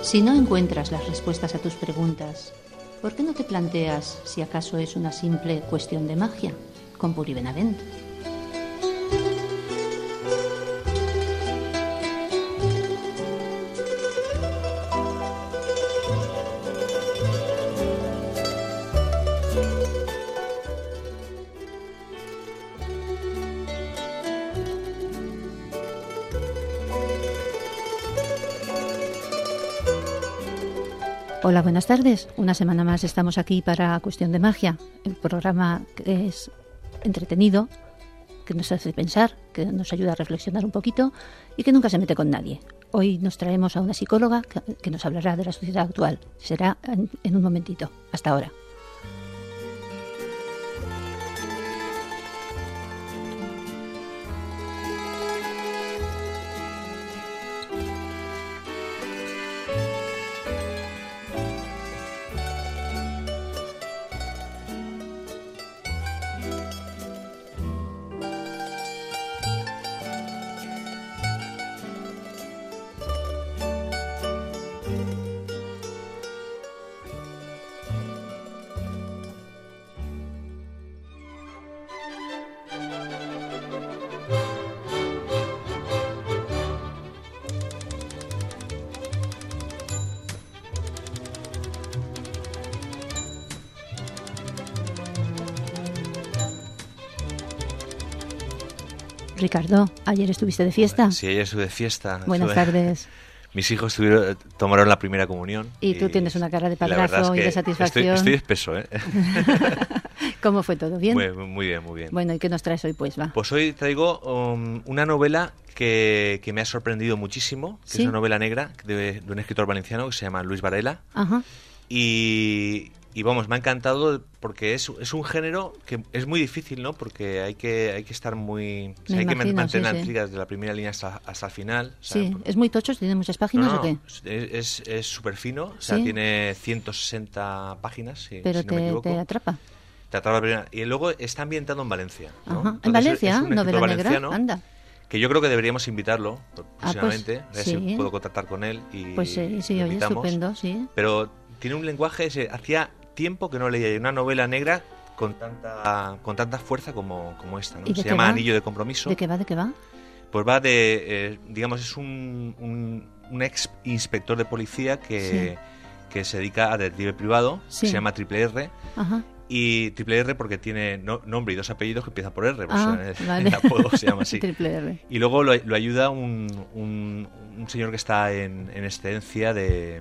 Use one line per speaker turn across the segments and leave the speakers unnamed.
Si no encuentras las respuestas a tus preguntas, ¿por qué no te planteas si acaso es una simple cuestión de magia? Con Puri Benavent. Hola, buenas tardes. Una semana más estamos aquí para Cuestión de Magia, el programa que es entretenido, que nos hace pensar, que nos ayuda a reflexionar un poquito y que nunca se mete con nadie. Hoy nos traemos a una psicóloga que nos hablará de la sociedad actual. Será en un momentito. Hasta ahora. Ricardo, ¿ayer estuviste de fiesta?
Sí, ayer estuve de fiesta.
Buenas tardes.
Mis hijos tomaron la primera comunión.
Y tú tienes una cara de padrazo y de satisfacción.
Estoy espeso, ¿eh?
¿Cómo fue todo? ¿Bien?
Muy bien, muy bien.
Bueno, ¿y qué nos traes hoy, pues? Va.
Pues hoy traigo una novela que me ha sorprendido muchísimo, que
¿Sí?
es una novela negra de un escritor valenciano que se llama Luis Varela.
Ajá.
Y vamos, me ha encantado porque es un género que es muy difícil, ¿no? Porque hay que estar muy... O sea, hay que mantener la intriga desde la primera línea hasta el final. O sea,
sí, ¿es muy tocho? ¿Tiene muchas páginas o qué?
Es súper fino, o sea,
¿Sí?
Tiene 160 páginas,
Pero
si no me equivoco.
te atrapa.
Te atrapa la primera. Y luego está ambientado en Valencia, ¿no?
Ajá.
Entonces,
¿En Valencia?
es un escritor
¿Novela negra?
valenciano,
Anda.
que yo creo que deberíamos invitarlo próximamente.
Pues,
a ver
sí.
si puedo contactar con él y
Pues sí,
lo
oye,
invitamos.
estupendo, sí.
Pero tiene un lenguaje, hacía tiempo que no leía una novela negra con tanta fuerza como esta, ¿no? Se llama
va?
Anillo de Compromiso.
¿De qué va?
Pues va de, digamos, es un ex inspector de policía que se dedica a detective privado,
Sí.
se llama Triple R.
Ajá.
Y Triple R porque tiene nombre y dos apellidos que empiezan por R, pues,
vale.
el apodo se llama así.
Triple R.
Y luego lo ayuda un señor que está en excedencia de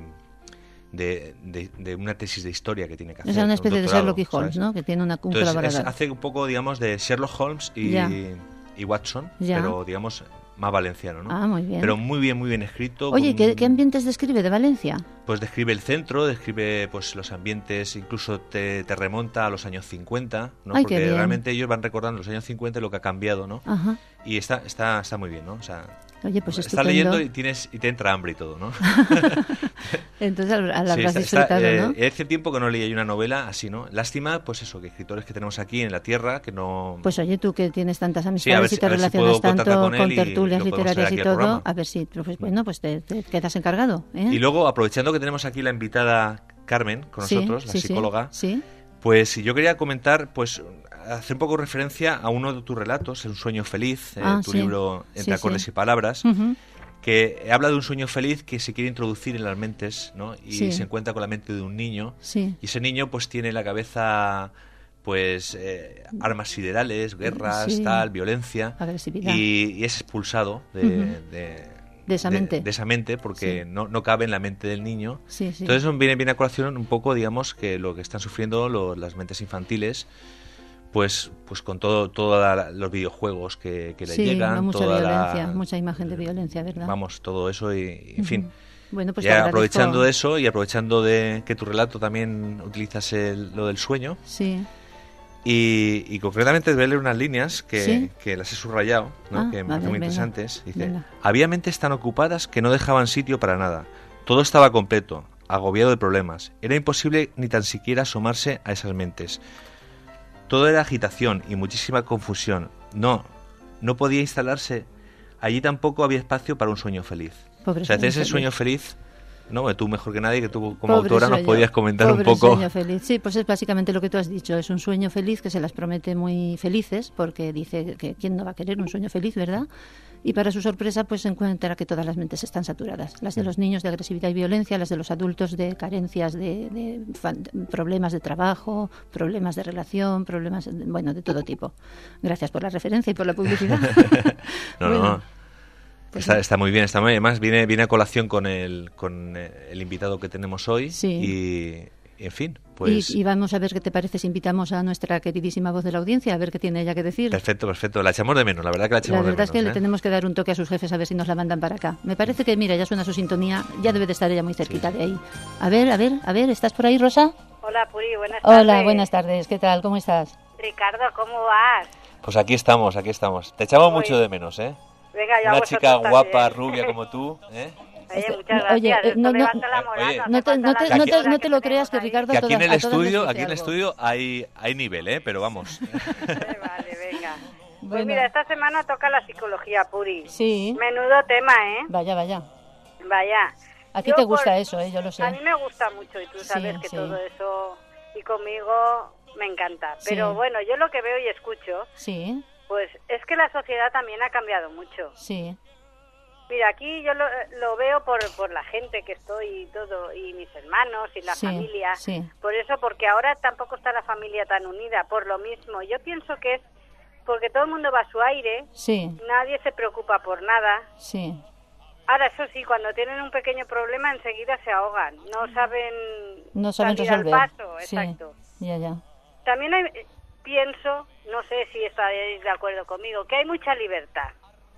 una tesis de historia que tiene que hacer.
Es una especie de Sherlock y Holmes,
¿sabes?
¿no? Que tiene un
Entonces,
colaborador.
hace un poco, digamos, de Sherlock Holmes y Watson,
Ya.
pero, digamos, más valenciano, ¿no?
Ah, muy bien.
Pero muy bien escrito.
Oye, ¿qué ambientes describe de Valencia?
Pues describe el centro, describe pues los ambientes, incluso te remonta a los años 50, ¿no?
Ay,
Porque
qué bien.
realmente ellos van recordando los años 50 y lo que ha cambiado, ¿no?
Ajá.
Y está muy bien, ¿no? O sea,
Oye, pues
estás
estupendo.
leyendo y te entra hambre y todo, ¿no?
Entonces la
Sí,
habrás disfrutado, ¿no?
Hace tiempo que no leía yo una novela así, ¿no? Lástima, pues eso, que escritores que tenemos aquí en la tierra que no...
Pues oye, tú que tienes tantas
Sí,
amistades y te
a ver si
relacionas
puedo contactar
tanto
con él
con
y
tertulias
lo podemos
literarias
traer
y
aquí al
todo,
programa.
a ver si, pues bueno, pues te quedas encargado, ¿eh?
Y luego, aprovechando que tenemos aquí la invitada Carmen con
Sí,
nosotros, la
sí,
psicóloga,
sí.
pues yo quería comentar, pues hacer un poco referencia a uno de tus relatos, Un sueño feliz, tu
sí.
libro Entre
Sí,
acordes
sí.
y palabras,
Ujú.
que habla de un sueño feliz que se quiere introducir en las mentes, ¿no? Y
Sí.
se encuentra con la mente de un niño,
Sí.
y ese niño pues tiene en la cabeza pues armas siderales, guerras,
Sí.
violencia,
Agresividad.
y es expulsado
De esa mente.
de esa mente porque
Sí.
no cabe en la mente del niño.
Sí, sí.
Entonces viene a colación un poco, digamos, que lo que están sufriendo las mentes infantiles, pues con todos los videojuegos que le
sí,
llegan,
mucha
toda
violencia, mucha imagen de violencia, ¿verdad?
Vamos, todo eso y en fin.
Bueno, pues te
Ya
agradezco.
aprovechando de eso y aprovechando de que tu relato también utilizas lo del sueño,
Sí.
y concretamente voy a leer unas líneas
¿Sí?
que las he subrayado, ¿no?
Ah,
que me
vale,
parecen muy
venga,
interesantes. Dice:
venga.
había mentes tan ocupadas que no dejaban sitio para nada. Todo estaba completo, agobiado de problemas. Era imposible ni tan siquiera asomarse a esas mentes. Todo era agitación y muchísima confusión. No podía instalarse. Allí tampoco había espacio para un sueño feliz.
Pobre
O sea, ese
feliz.
sueño feliz No, tú mejor que nadie, que tú como
Pobre
autora nos
sueño,
podías comentar un
pobre
poco.
Sueño feliz. Sí, pues es básicamente lo que tú has dicho. Es un sueño feliz que se las promete muy felices, porque dice que quién no va a querer un sueño feliz, ¿verdad? Y para su sorpresa, pues se encuentra que todas las mentes están saturadas. Las de los niños de agresividad y violencia, las de los adultos de carencias, de problemas de trabajo, problemas de relación, problemas, bueno, de todo tipo. Gracias por la referencia y por la publicidad.
No.
Pues
Está muy bien, está muy bien. Además, viene a colación con el invitado que tenemos hoy.
Sí.
Y, en fin, pues...
Y vamos a ver qué te parece si invitamos a nuestra queridísima voz de la audiencia, a ver qué tiene ella que decir.
Perfecto. La echamos de menos, la verdad que la echamos de menos.
La verdad es que le tenemos que dar un toque a sus jefes a ver si nos la mandan para acá. Me parece que, mira, ya suena su sintonía, ya debe de estar ella muy cerquita de ahí. A ver, ¿estás por ahí, Rosa?
Hola, Puri, buenas tardes.
Hola, buenas tardes, ¿qué tal? ¿Cómo estás?
Ricardo, ¿cómo vas?
Pues aquí estamos. Te echamos mucho de menos, ¿eh?
Venga, ya
una chica
también.
Guapa, rubia como tú, ¿eh?
Oye, muchas gracias.
No te lo creas que Ricardo...
Que aquí en el estudio hay nivel, ¿eh? Pero vamos.
Vale, venga.
Bueno.
Pues mira, esta semana toca la psicología, Puri.
Sí.
Menudo tema, ¿eh?
Vaya.
Vaya.
A ti te gusta eso, yo lo sé.
A mí me gusta mucho y tú sabes que todo eso y conmigo me encanta. Pero bueno, yo lo que veo y escucho, pues es que la sociedad también ha cambiado mucho.
Sí.
Mira, aquí yo lo veo por la gente que estoy y todo, y mis hermanos y la familia.
Sí.
Por eso, porque ahora tampoco está la familia tan unida, por lo mismo. Yo pienso que es porque todo el mundo va a su aire, nadie se preocupa por nada.
Sí.
Ahora, eso sí, cuando tienen un pequeño problema enseguida se ahogan, no saben salir
resolver.
Al paso, exacto.
Ya.
También pienso, no sé si estaréis de acuerdo conmigo, que hay mucha libertad.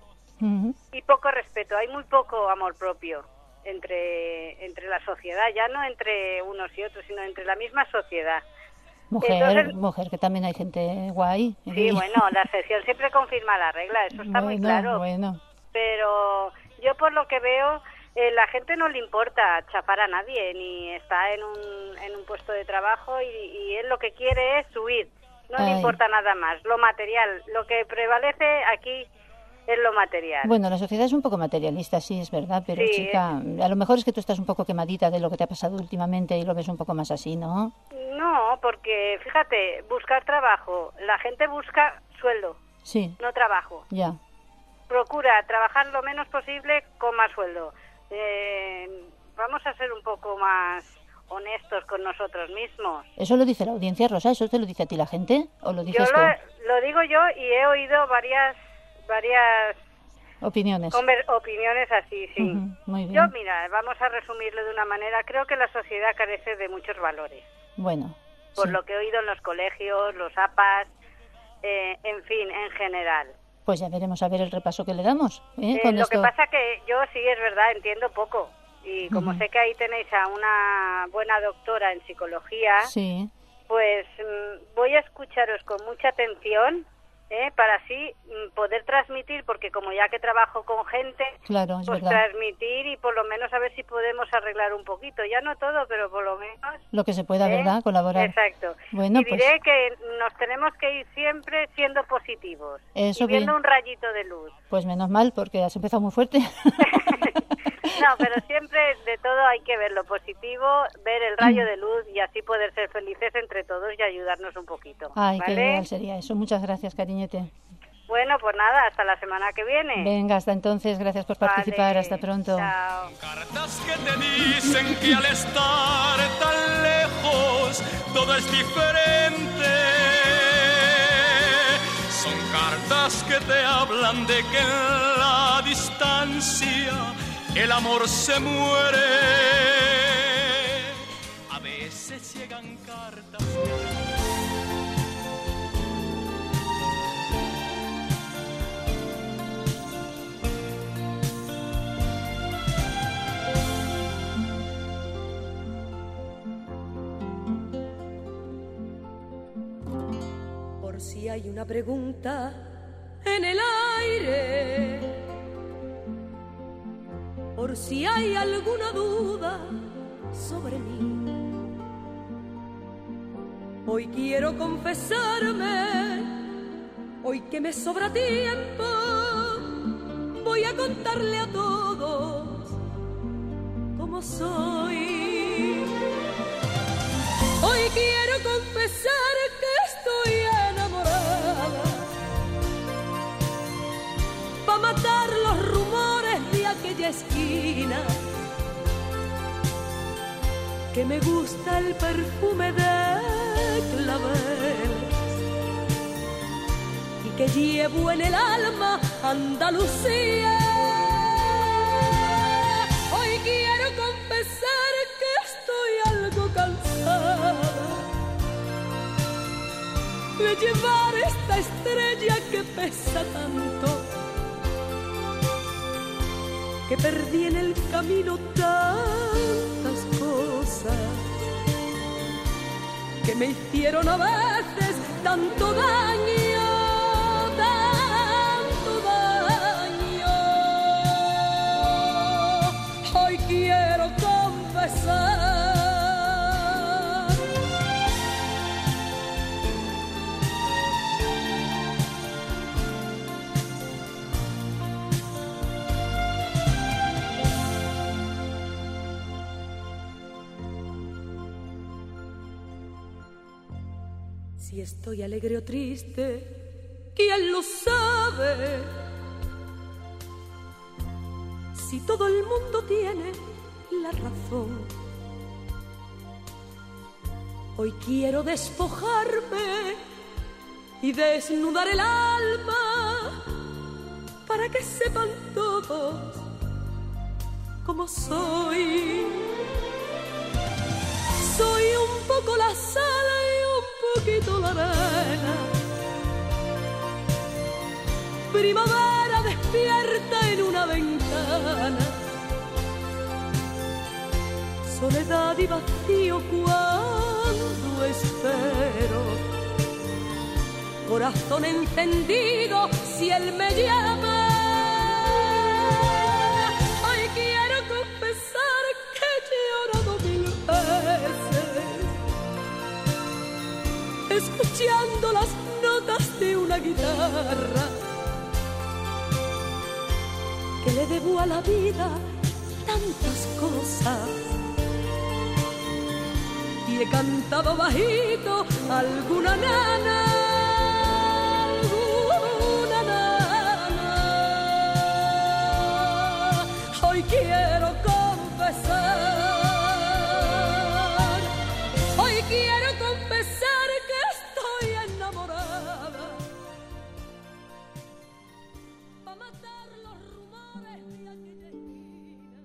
Y poco respeto, hay muy poco amor propio entre la sociedad, ya no entre unos y otros, sino entre la misma sociedad.
Mujer, que también hay gente guay.
Sí, bueno, la excepción siempre confirma la regla, eso está muy claro.
Bueno.
Pero yo por lo que veo, la gente no le importa chafar a nadie, ni está en un puesto de trabajo y él lo que quiere es subir, no le importa nada más, lo material, lo que prevalece aquí es lo material.
Bueno, la sociedad es un poco materialista, sí, es verdad, pero chica, a lo mejor es que tú estás un poco quemadita de lo que te ha pasado últimamente y lo ves un poco más así, ¿no?
No, porque fíjate, buscar trabajo, la gente busca sueldo, no trabajo.
Ya.
Procura trabajar lo menos posible con más sueldo. Vamos a ser un poco más honestos con nosotros mismos.
¿Eso lo dice la audiencia, Rosa? ¿Eso te lo dice a ti la gente? ¿O lo dices tú?
Lo digo yo y he oído varias
opiniones
así, sí.
Muy bien.
Yo, mira, vamos a resumirlo de una manera. Creo que la sociedad carece de muchos valores.
Bueno.
Por lo que he oído en los colegios, los APAs, en fin, en general.
Pues ya veremos a ver el repaso que le damos.
Lo que pasa que yo sí, es verdad, entiendo poco. Y como sé que ahí tenéis a una buena doctora en psicología, pues voy a escucharos con mucha atención, para así poder transmitir, porque como ya que trabajo con gente, pues transmitir y por lo menos a ver si podemos arreglar un poquito. Ya no todo, pero por lo menos...
Lo que se pueda, ¿verdad? Colaborar.
Exacto.
Bueno,
y diré que nos tenemos que ir siempre siendo positivos.
Eso
y viendo un rayito de luz.
Pues menos mal, porque has empezado muy fuerte.
No, pero siempre de todo hay que ver lo positivo, ver el rayo de luz y así poder ser felices entre todos y ayudarnos un poquito.
Ay,
¿vale?
qué ideal sería eso. Muchas gracias, cariñete.
Bueno, pues nada, hasta la semana que viene.
Venga, hasta entonces, gracias por participar. Hasta pronto.
Chao.
Cartas que te dicen que al estar tan lejos todo es diferente. Son cartas que te hablan de que en la distancia el amor se muere. A veces llegan cartas.
Por si hay una pregunta en el aire, por si hay alguna duda sobre mí, hoy quiero confesarme, hoy que me sobra tiempo, voy a contarle a todos cómo como soy. Hoy quiero confesar que estoy enamorada, pa' matar los rumores de aquella esquina, que me gusta el perfume de claveles y que llevo en el alma Andalucía. Hoy quiero confesar que estoy algo cansada de llevar esta estrella que pesa tanto, que perdí en el camino tantas cosas que me hicieron a veces tanto daño, tanto daño. Hoy quiero confesar si estoy alegre o triste, ¿quién lo sabe? Si todo el mundo tiene la razón. Hoy quiero despojarme y desnudar el alma para que sepan todos cómo soy. Soy un poco la sal y un poquito la arena, primavera despierta en una ventana, soledad y vacío cuando espero, corazón encendido si él me llama. Hoy quiero confesar que he llorado 1000 veces escuchando las notas de una guitarra, que le debo a la vida tantas cosas, y he cantado bajito alguna nana, alguna nana. Hoy quiero confesar, hoy quiero confesar que estoy enamorada, pa' matar los rumores de aquella esquina.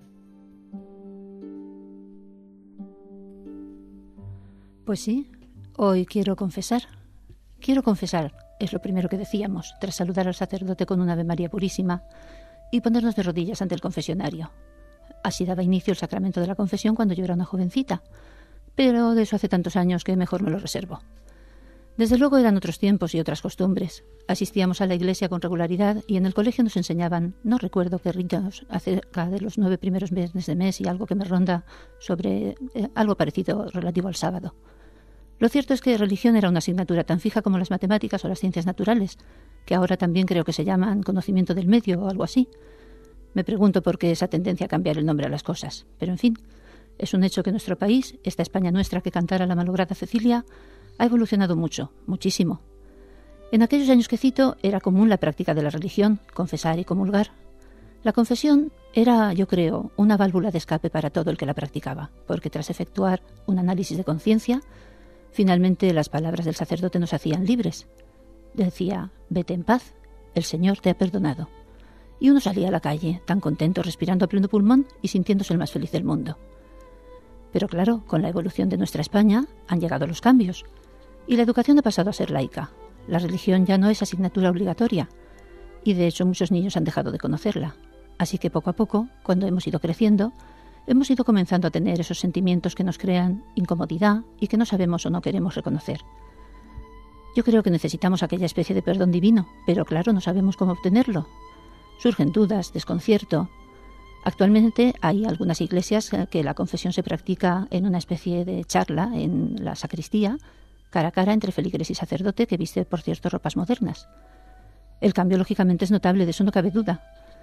Pues sí, hoy quiero confesar. Quiero confesar, es lo primero que decíamos, tras saludar al sacerdote con una Ave María purísima y ponernos de rodillas ante el confesionario. Así daba inicio el sacramento de la confesión cuando yo era una jovencita, pero de eso hace tantos años que mejor me lo reservo. Desde luego eran otros tiempos y otras costumbres. Asistíamos a la iglesia con regularidad y en el colegio nos enseñaban, no recuerdo qué ritos, acerca de los 9 primeros viernes de mes y algo que me ronda sobre algo parecido relativo al sábado. Lo cierto es que religión era una asignatura tan fija como las matemáticas o las ciencias naturales, que ahora también creo que se llaman conocimiento del medio o algo así. Me pregunto por qué esa tendencia a cambiar el nombre a las cosas. Pero en fin, es un hecho que nuestro país, esta España nuestra que cantara la malograda Cecilia, ha evolucionado mucho, muchísimo. En aquellos años que cito era común la práctica de la religión, confesar y comulgar. La confesión era, yo creo, una válvula de escape para todo el que la practicaba, porque tras efectuar un análisis de conciencia, finalmente las palabras del sacerdote nos hacían libres. Decía, vete en paz, el Señor te ha perdonado. Y uno salía a la calle, tan contento, respirando a pleno pulmón y sintiéndose el más feliz del mundo. Pero claro, con la evolución de nuestra España han llegado los cambios, y la educación ha pasado a ser laica. La religión ya no es asignatura obligatoria, y de hecho muchos niños han dejado de conocerla. Así que poco a poco, cuando hemos ido creciendo, hemos ido comenzando a tener esos sentimientos que nos crean incomodidad y que no sabemos o no queremos reconocer. Yo creo que necesitamos aquella especie de perdón divino, pero claro, no sabemos cómo obtenerlo. Surgen dudas, desconcierto. Actualmente hay algunas iglesias que la confesión se practica en una especie de charla en la sacristía, cara a cara entre feligres y sacerdote, que viste, por cierto, ropas modernas. El cambio, lógicamente, es notable, de eso no cabe duda.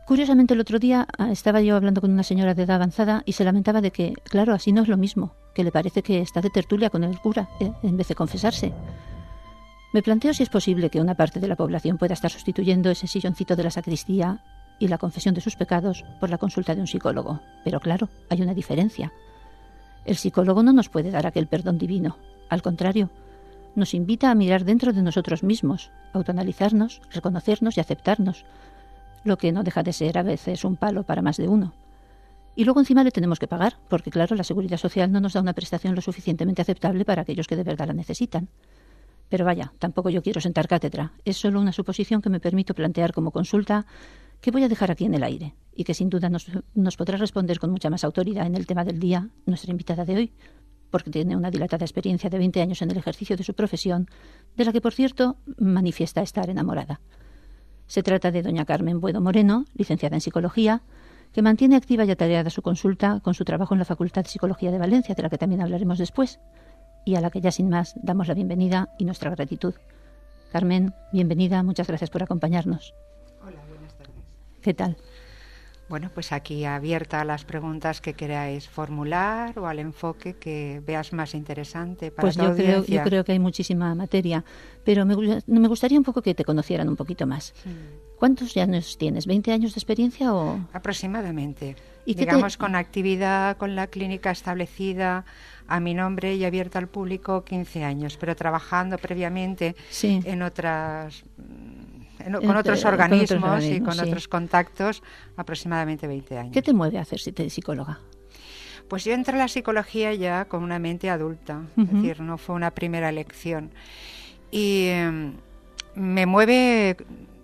Curiosamente, el otro día estaba yo hablando con una señora de edad avanzada y se lamentaba de que, claro, así no es lo mismo, que le parece que está de tertulia con el cura, en vez de confesarse. Me planteo si es posible que una parte de la población pueda estar sustituyendo ese silloncito de la sacristía y la confesión de sus pecados por la consulta de un psicólogo. Pero claro, hay una diferencia. El psicólogo no nos puede dar aquel perdón divino. Al contrario, nos invita a mirar dentro de nosotros mismos, autoanalizarnos, reconocernos y aceptarnos, lo que no deja de ser a veces un palo para más de uno. Y luego encima le tenemos que pagar, porque claro, la Seguridad Social no nos da una prestación lo suficientemente aceptable para aquellos que de verdad la necesitan. Pero vaya, tampoco yo quiero sentar cátedra. Es solo una suposición que me permito plantear como consulta, que voy a dejar aquí en el aire y que sin duda nos podrá responder con mucha más autoridad en el tema del día nuestra invitada de hoy, porque tiene una dilatada experiencia de 20 años en el ejercicio de su profesión, de la que, por cierto, manifiesta estar enamorada. Se trata de doña Carmen Buedo Moreno, licenciada en Psicología, que mantiene activa y atareada su consulta con su trabajo en la Facultad de Psicología de Valencia, de la que también hablaremos después, y a la que ya sin más damos la bienvenida y nuestra gratitud. Carmen, bienvenida, muchas gracias por acompañarnos.
Hola, buenas tardes.
¿Qué tal?
Bueno, pues aquí abierta a las preguntas que queráis formular o al enfoque que veas más interesante para tu audiencia.
Yo creo que hay muchísima materia, pero me gustaría un poco que te conocieran un poquito más. ¿Cuántos años tienes? ¿20 años de experiencia o...?
Aproximadamente. ¿Y digamos con actividad con la clínica establecida a mi nombre y abierta al público 15 años, pero trabajando previamente en otras... con otros organismos y con otros contactos, aproximadamente 20 años.
¿Qué te mueve a hacerse psicóloga?
Pues yo entré a la psicología ya con una mente adulta, es decir, no fue una primera elección. Y me mueve,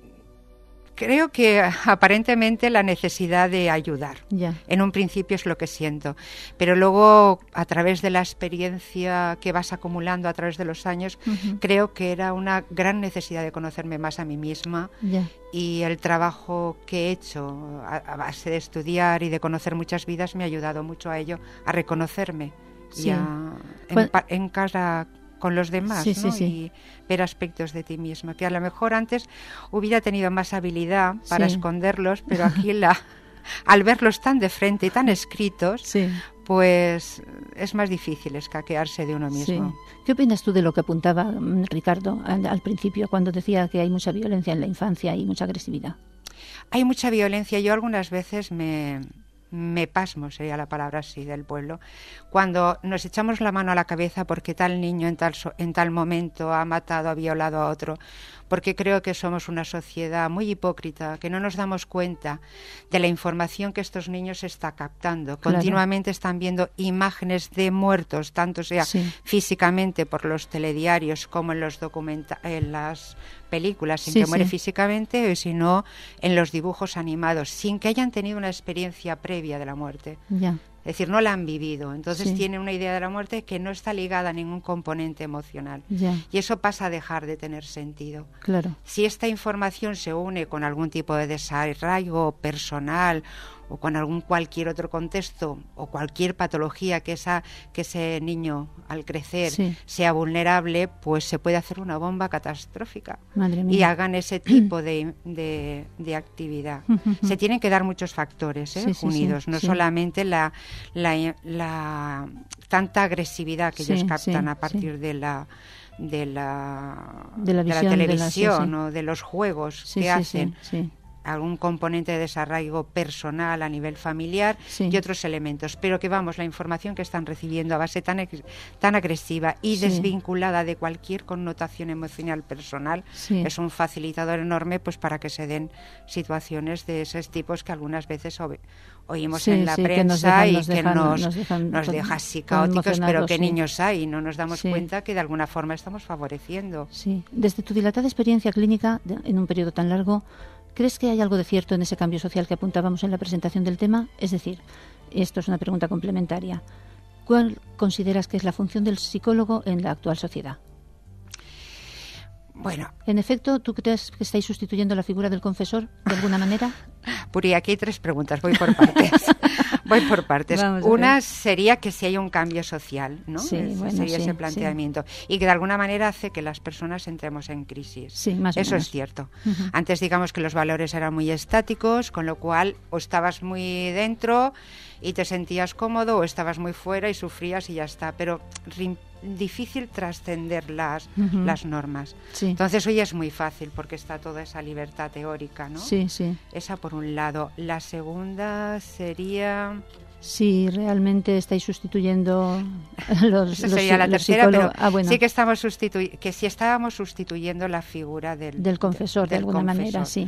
creo que aparentemente la necesidad de ayudar. En un principio es lo que siento, pero luego a través de la experiencia que vas acumulando a través de los años, creo que era una gran necesidad de conocerme más a mí misma. Y el trabajo que he hecho a base de estudiar y de conocer muchas vidas me ha ayudado mucho a ello, a reconocerme en casa con los demás, ¿no? Y ver aspectos de ti misma, que a lo mejor antes hubiera tenido más habilidad para esconderlos, pero aquí al verlos tan de frente y tan escritos, pues es más difícil escaquearse de uno mismo.
¿Qué opinas tú de lo que apuntaba Ricardo al principio, cuando decía que hay mucha violencia en la infancia y mucha agresividad?
Hay mucha violencia. Yo algunas veces me pasmo, sería la palabra así del pueblo, cuando nos echamos la mano a la cabeza porque tal niño en tal momento ha matado, ha violado a otro, porque creo que somos una sociedad muy hipócrita, que no nos damos cuenta de la información que estos niños se está captando. Continuamente están viendo imágenes de muertos, tanto sea físicamente por los telediarios como en en las películas sin que muere físicamente, sino en los dibujos animados, sin que hayan tenido una experiencia previa de la muerte. Es decir, no la han vivido. Entonces tienen una idea de la muerte que no está ligada a ningún componente emocional. Y eso pasa a dejar de tener sentido. Si esta información se une con algún tipo de desarraigo personal o con cualquier otro contexto o cualquier patología que ese niño al crecer sea vulnerable, pues se puede hacer una bomba catastrófica.
Madre mía.
Y hagan ese tipo de actividad. Se tienen que dar muchos factores unidos, no solamente la tanta agresividad que ellos captan a partir de la televisión o de los juegos que hacen. Algún componente de desarraigo personal a nivel familiar y otros elementos, pero que la información que están recibiendo a base tan agresiva y desvinculada de cualquier connotación emocional personal es un facilitador enorme pues para que se den situaciones de esos tipos que algunas veces oímos en la prensa y que nos deja así caóticos, pero qué niños hay, y no nos damos cuenta que de alguna forma estamos favoreciendo.
Desde tu dilatada experiencia clínica en un periodo tan largo, ¿crees que hay algo de cierto en ese cambio social que apuntábamos en la presentación del tema? Es decir, esto es una pregunta complementaria. ¿Cuál consideras que es la función del psicólogo en la actual sociedad?
Bueno,
en efecto, ¿tú crees que estáis sustituyendo la figura del confesor de alguna manera?
Puri, aquí hay 3 preguntas, voy por partes. Una sería que si hay un cambio social, ¿no?
Sí,
sería ese planteamiento. Sí. Y que de alguna manera hace que las personas entremos en crisis.
Sí, más o menos.
Eso es cierto. Antes digamos que los valores eran muy estáticos, con lo cual o estabas muy dentro y te sentías cómodo, o estabas muy fuera y sufrías y ya está. Pero difícil trascender las normas.
Sí.
Entonces hoy es muy fácil porque está toda esa libertad teórica, ¿no?
Sí, sí.
Esa por un lado. La segunda sería...
Si realmente estáis sustituyendo los
Esa sería la tercera, pero
bueno.
sí que estamos si estábamos sustituyendo la figura del
confesor, de alguna manera, sí.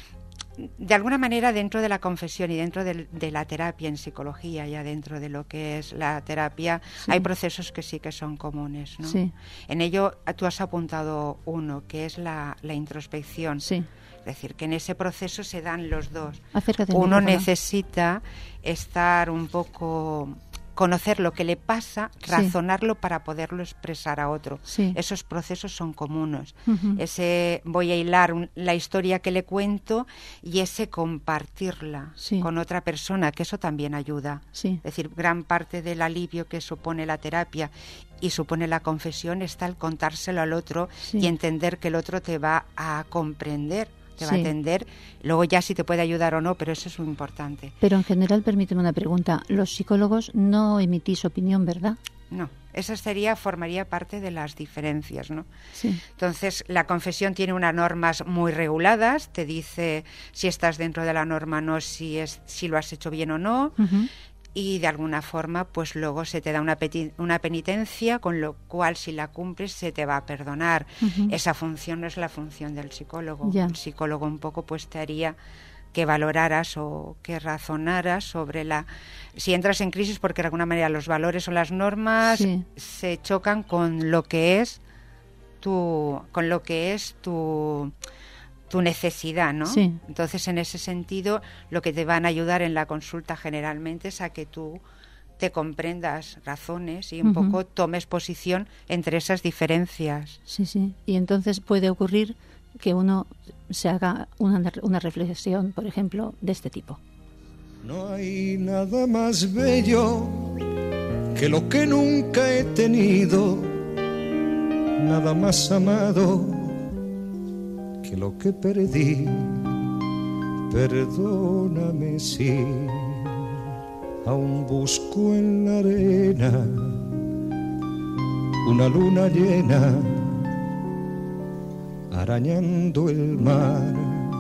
De alguna manera dentro de la confesión y dentro de la terapia en psicología, ya dentro de lo que es la terapia, hay procesos que sí que son comunes, ¿no?
Sí.
En ello tú has apuntado uno, que es la introspección.
Sí.
Es decir, que en ese proceso se dan los dos.
Uno
necesita estar un poco... conocer lo que le pasa, razonarlo para poderlo expresar a otro.
Sí.
Esos procesos son comunes. Ese voy a hilar la historia que le cuento y ese compartirla con otra persona, que eso también ayuda.
Sí.
Es decir, gran parte del alivio que supone la terapia y supone la confesión está el contárselo al otro y entender que el otro te va a comprender, te va a atender, luego ya si te puede ayudar o no, pero eso es muy importante.
Pero en general, permíteme una pregunta, los psicólogos no emitís opinión, ¿verdad?
No, esa formaría parte de las diferencias, ¿no?
Sí.
Entonces, la confesión tiene unas normas muy reguladas, te dice si estás dentro de la norma o no, si lo has hecho bien o no, y de alguna forma pues luego se te da una penitencia, con lo cual si la cumples se te va a perdonar. Esa función no es la función del psicólogo. El psicólogo un poco pues te haría que valoraras o que razonaras sobre si entras en crisis, porque de alguna manera los valores o las normas se chocan con lo que es tu necesidad, ¿no?
Sí.
Entonces, en ese sentido, lo que te van a ayudar en la consulta generalmente es a que tú te comprendas razones y un poco tomes posición entre esas diferencias.
Sí, sí. Y entonces puede ocurrir que uno se haga una reflexión, por ejemplo, de este tipo.
No hay nada más bello que lo que nunca he tenido, nada más amado que lo que perdí. Perdóname si aún busco en la arena una luna llena arañando el mar.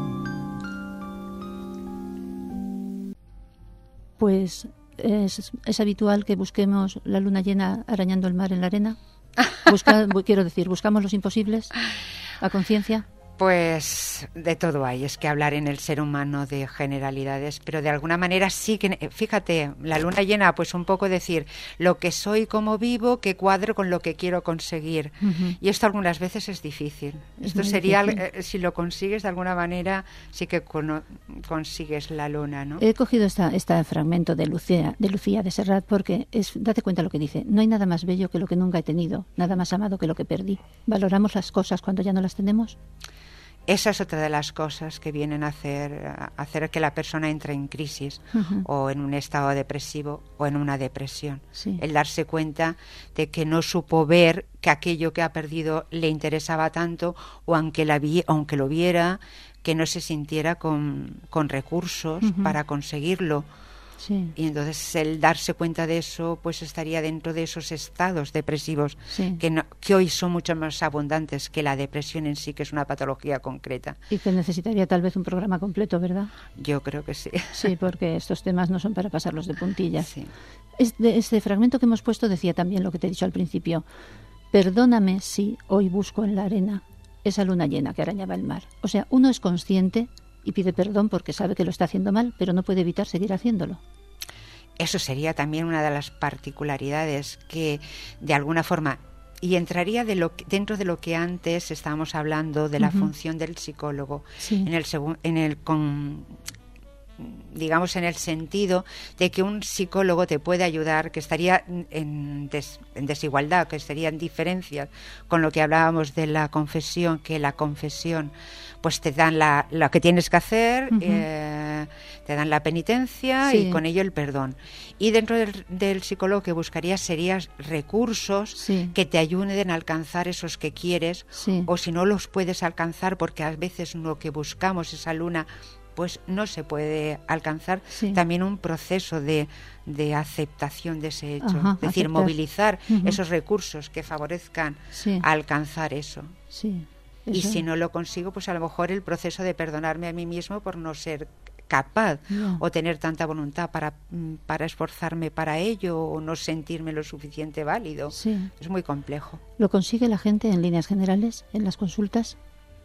Pues es habitual que busquemos la luna llena arañando el mar en la arena. Buscamos los imposibles a conciencia.
Pues de todo hay, es que hablar en el ser humano de generalidades, pero de alguna manera sí que, fíjate, la luna llena, pues un poco decir lo que soy, cómo vivo, que cuadro con lo que quiero conseguir. Y esto algunas veces es difícil. Esto sería, si lo consigues de alguna manera, sí que consigues la luna, ¿no?
He cogido este fragmento de Lucía de Serrat porque date cuenta lo que dice, no hay nada más bello que lo que nunca he tenido, nada más amado que lo que perdí. ¿Valoramos las cosas cuando ya no las tenemos?
Esa es otra de las cosas que vienen a hacer que la persona entre en crisis o en un estado depresivo o en una depresión.
Sí.
El darse cuenta de que no supo ver que aquello que ha perdido le interesaba tanto, o aunque lo viera, que no se sintiera con recursos para conseguirlo.
Sí.
Y entonces el darse cuenta de eso pues estaría dentro de esos estados depresivos que hoy son mucho más abundantes que la depresión en sí, que es una patología concreta.
Y que necesitaría tal vez un programa completo, ¿verdad?
Yo creo que sí.
Sí, porque estos temas no son para pasarlos de puntillas.
Sí.
Este fragmento que hemos puesto decía también lo que te he dicho al principio. Perdóname si hoy busco en la arena esa luna llena que arañaba el mar. O sea, uno es consciente y pide perdón porque sabe que lo está haciendo mal, pero no puede evitar seguir haciéndolo.
Eso sería también una de las particularidades que, de alguna forma, y entraría dentro de lo que antes estábamos hablando de la función del psicólogo, digamos en el sentido de que un psicólogo te puede ayudar, que estaría en desigualdad, que estaría en diferencias con lo que hablábamos de la confesión, que la confesión pues te dan lo que tienes que hacer, Te dan la penitencia y con ello el perdón. Y dentro del psicólogo que buscarías serían recursos que te ayuden a alcanzar esos que quieres, o si no los puedes alcanzar, porque a veces lo que buscamos, esa luna, pues no se puede alcanzar, también un proceso de aceptación de ese hecho, es decir, movilizar esos recursos que favorezcan a alcanzar eso. Y si no lo consigo, pues a lo mejor el proceso de perdonarme a mí mismo por no ser capaz o tener tanta voluntad para esforzarme para ello, o no sentirme lo suficiente válido. Es muy complejo.
¿Lo consigue la gente en líneas generales, en las consultas?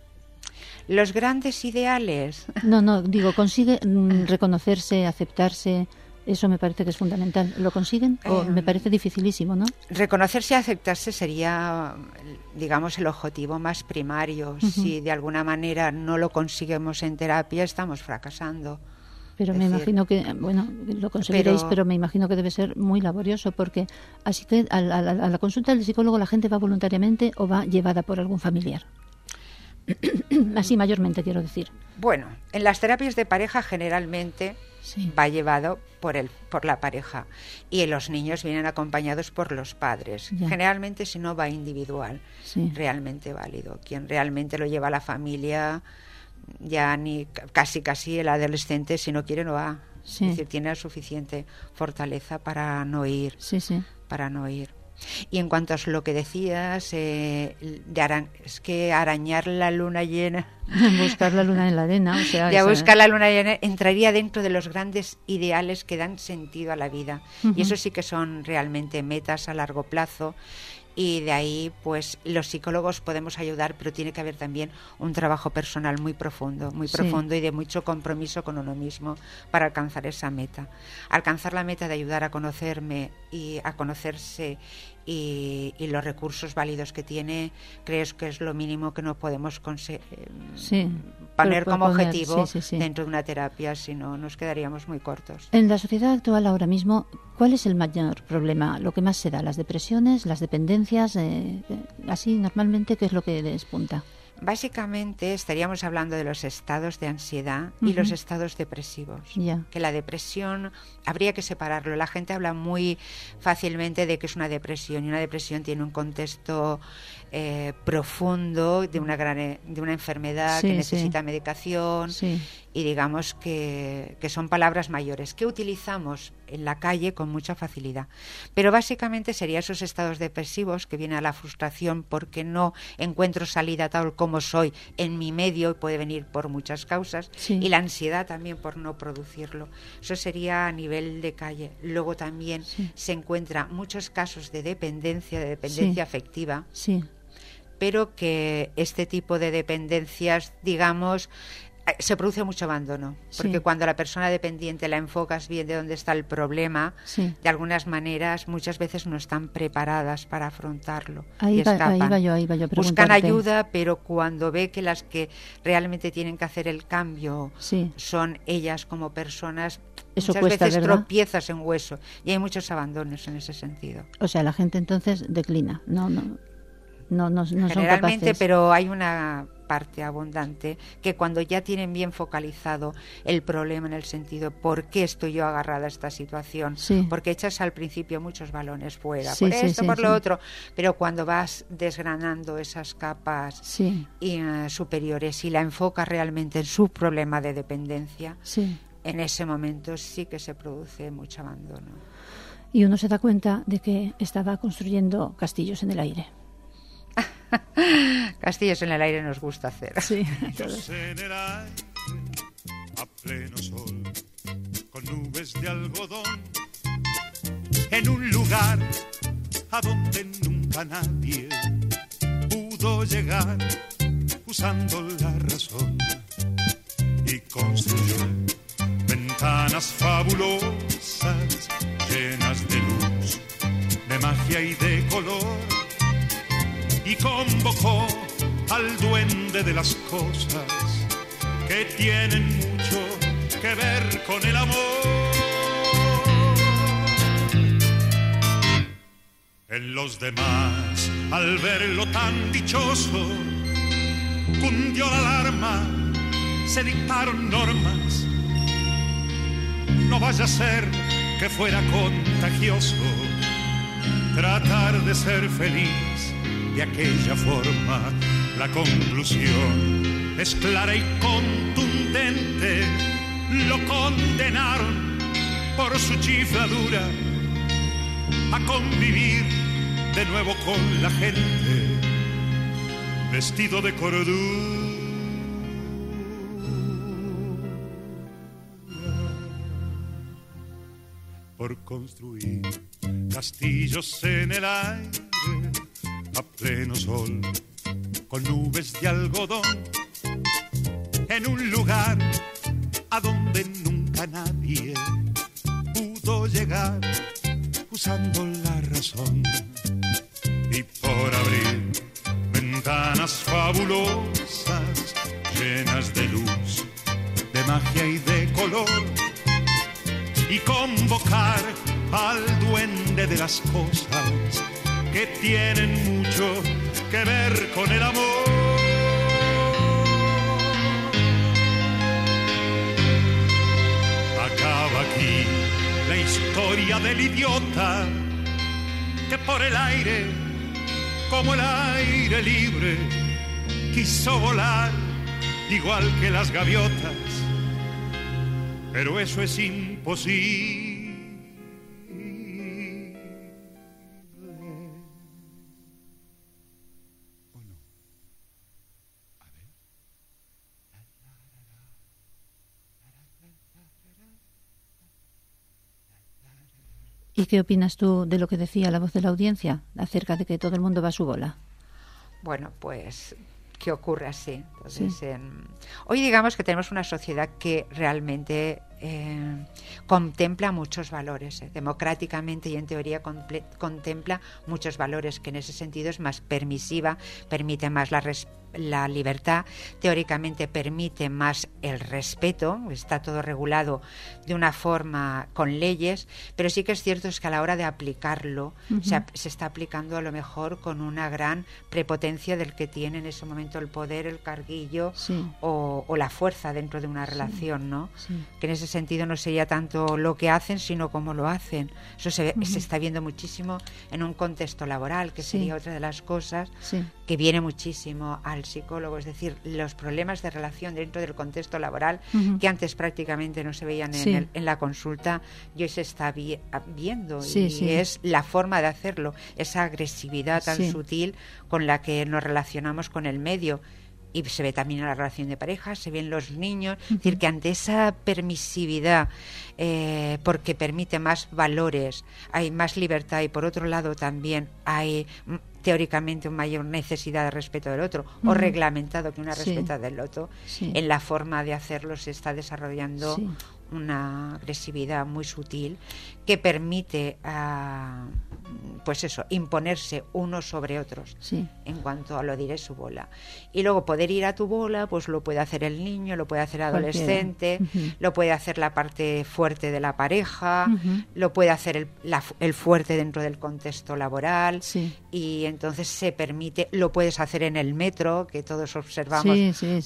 Los grandes ideales.
No, digo, consigue reconocerse, aceptarse. Eso me parece que es fundamental. ¿Lo consiguen? O me parece dificilísimo, ¿no?
Reconocerse y aceptarse sería, digamos, el objetivo más primario. Si de alguna manera no lo conseguimos en terapia, estamos fracasando.
Pero me imagino que, bueno, lo conseguiréis, pero me imagino que debe ser muy laborioso, porque así que a la consulta del psicólogo la gente va voluntariamente o va llevada por algún familiar. Así mayormente, quiero decir.
Bueno, en las terapias de pareja generalmente va llevado por la pareja, y los niños vienen acompañados por los padres. Generalmente, si no, va individual, realmente válido. Quien realmente lo lleva a la familia, ya ni casi el adolescente, si no quiere, no va. Es decir, tiene la suficiente fortaleza para no ir. Para no ir. Y en cuanto a lo que decías, es que arañar la luna llena,
buscar la luna en la arena, o sea,
buscar la luna llena entraría dentro de los grandes ideales que dan sentido a la vida. Y eso sí que son realmente metas a largo plazo. Y de ahí, pues, los psicólogos podemos ayudar, pero tiene que haber también un trabajo personal muy profundo y de mucho compromiso con uno mismo para alcanzar esa meta. Alcanzar la meta de ayudar a conocerme y a conocerse y los recursos válidos que tiene, creo que es lo mínimo que no podemos poner como objetivo dentro de una terapia, si no nos quedaríamos muy cortos.
En la sociedad actual ahora mismo, ¿cuál es el mayor problema? ¿Lo que más se da? ¿Las depresiones, las dependencias? Así, normalmente, ¿qué es lo que despunta?
Básicamente estaríamos hablando de los estados de ansiedad y los estados depresivos. Que la depresión habría que separarlo. La gente habla muy fácilmente de que es una depresión, y una depresión tiene un contexto profundo de una enfermedad que necesita medicación, y digamos que son palabras mayores que utilizamos en la calle con mucha facilidad. Pero básicamente serían esos estados depresivos que viene a la frustración porque no encuentro salida tal como soy en mi medio, y puede venir por muchas causas, y la ansiedad también por no producirlo. Eso sería a nivel de calle. Luego también se encuentran muchos casos de dependencia afectiva, pero que este tipo de dependencias, digamos, se produce mucho abandono, porque cuando la persona dependiente la enfocas bien de dónde está el problema, de algunas maneras muchas veces no están preparadas para afrontarlo.
Ahí va yo a preguntarte.
Buscan ayuda, pero cuando ve que las que realmente tienen que hacer el cambio son ellas como personas,
eso
muchas
cuesta,
veces
¿verdad?
Tropiezas en hueso, y hay muchos abandonos en ese sentido.
O sea, la gente entonces declina, no
generalmente,
son capaces.
Pero hay una parte abundante que cuando ya tienen bien focalizado el problema, en el sentido ¿por qué estoy yo agarrada a esta situación? Porque echas al principio muchos balones fuera, por esto, por lo otro, pero cuando vas desgranando esas capas superiores y la enfocas realmente en su problema de dependencia, en ese momento sí que se produce mucho abandono.
Y uno se da cuenta de que estaba construyendo castillos en el aire.
Castillos en el aire nos gusta hacer.
Castillos en el aire, a pleno sol, con nubes de algodón, en un lugar a donde nunca nadie pudo llegar, usando la razón, y construyó ventanas fabulosas, llenas de luz, de magia y de color, y convocó al duende de las cosas que tienen mucho que ver con el amor. En los demás, al verlo tan dichoso, cundió la alarma, se dictaron normas
vaya a ser que fuera contagioso tratar de ser feliz de aquella forma. La conclusión es clara y contundente. Lo condenaron por su chifladura a convivir de nuevo con la gente, vestido de cordura. Por construir castillos en el aire a pleno sol, con nubes de algodón, en un lugar a donde nunca nadie pudo llegar usando la razón. Y por abrir ventanas fabulosas llenas de luz, de magia y de color, y convocar al duende de las cosas que tienen mucho que ver con el amor. Acaba aquí la historia del idiota que por el aire, como el aire libre, quiso volar igual que las gaviotas, pero eso es imposible.
¿Y qué opinas tú de lo que decía la voz de la audiencia acerca de que todo el mundo va a su bola?
Bueno, pues que ocurre así. Entonces, sí. Hoy digamos que tenemos una sociedad que realmente contempla muchos valores, democráticamente y en teoría contempla muchos valores, que en ese sentido es más permisiva, permite más la libertad, teóricamente permite más el respeto, está todo regulado de una forma con leyes, pero sí que es cierto es que a la hora de aplicarlo se está aplicando a lo mejor con una gran prepotencia del que tiene en ese momento el poder, el carguillo o la fuerza dentro de una relación, ¿no? Sí. Que en ese sentido no sería tanto lo que hacen, sino cómo lo hacen. Eso se está viendo muchísimo en un contexto laboral, que sería otra de las cosas que viene muchísimo al psicólogo, es decir, los problemas de relación dentro del contexto laboral que antes prácticamente no se veían en la consulta, y hoy se está viendo y es la forma de hacerlo, esa agresividad tan sutil con la que nos relacionamos con el medio. Y se ve también en la relación de pareja, se ven los niños, es decir, que ante esa permisividad, porque permite más valores, hay más libertad, y por otro lado también hay teóricamente una mayor necesidad de respeto del otro, o reglamentado que una respeta del otro, en la forma de hacerlo se está desarrollando una agresividad muy sutil que permite pues eso, imponerse unos sobre otros en cuanto a lo diré su bola. Y luego poder ir a tu bola, pues lo puede hacer el niño, lo puede hacer el adolescente, lo puede hacer la parte fuerte de la pareja, lo puede hacer el fuerte dentro del contexto laboral, y entonces se permite, lo puedes hacer en el metro, que todos observamos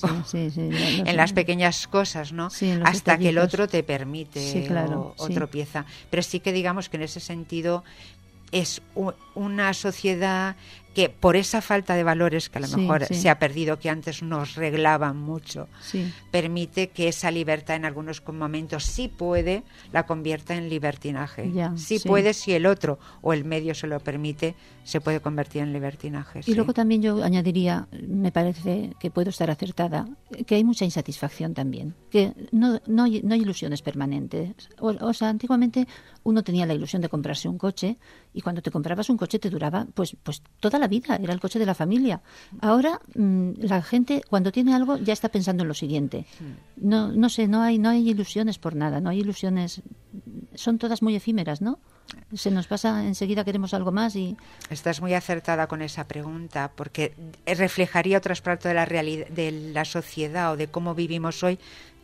en las pequeñas cosas, ¿no? Hasta que el otro te permite o tropieza. Pero sí que digamos que en ese sentido es una sociedad que por esa falta de valores que a lo mejor se ha perdido, que antes nos reglaban mucho, permite que esa libertad en algunos momentos sí puede, la convierta en libertinaje. Puede, si el otro o el medio se lo permite, se puede convertir en libertinaje.
Y luego también yo añadiría, me parece que puedo estar acertada, que hay mucha insatisfacción también, que no hay ilusiones permanentes. O sea, antiguamente uno tenía la ilusión de comprarse un coche, y cuando te comprabas un coche te duraba pues toda la vida, era el coche de la familia. Ahora la gente cuando tiene algo ya está pensando en lo siguiente. No sé, no hay ilusiones por nada, no hay ilusiones, son todas muy efímeras, ¿no? Se nos pasa enseguida, queremos algo más y...
Estás muy acertada con esa pregunta, porque reflejaría otro aspecto de la realidad, de la sociedad o de cómo vivimos hoy,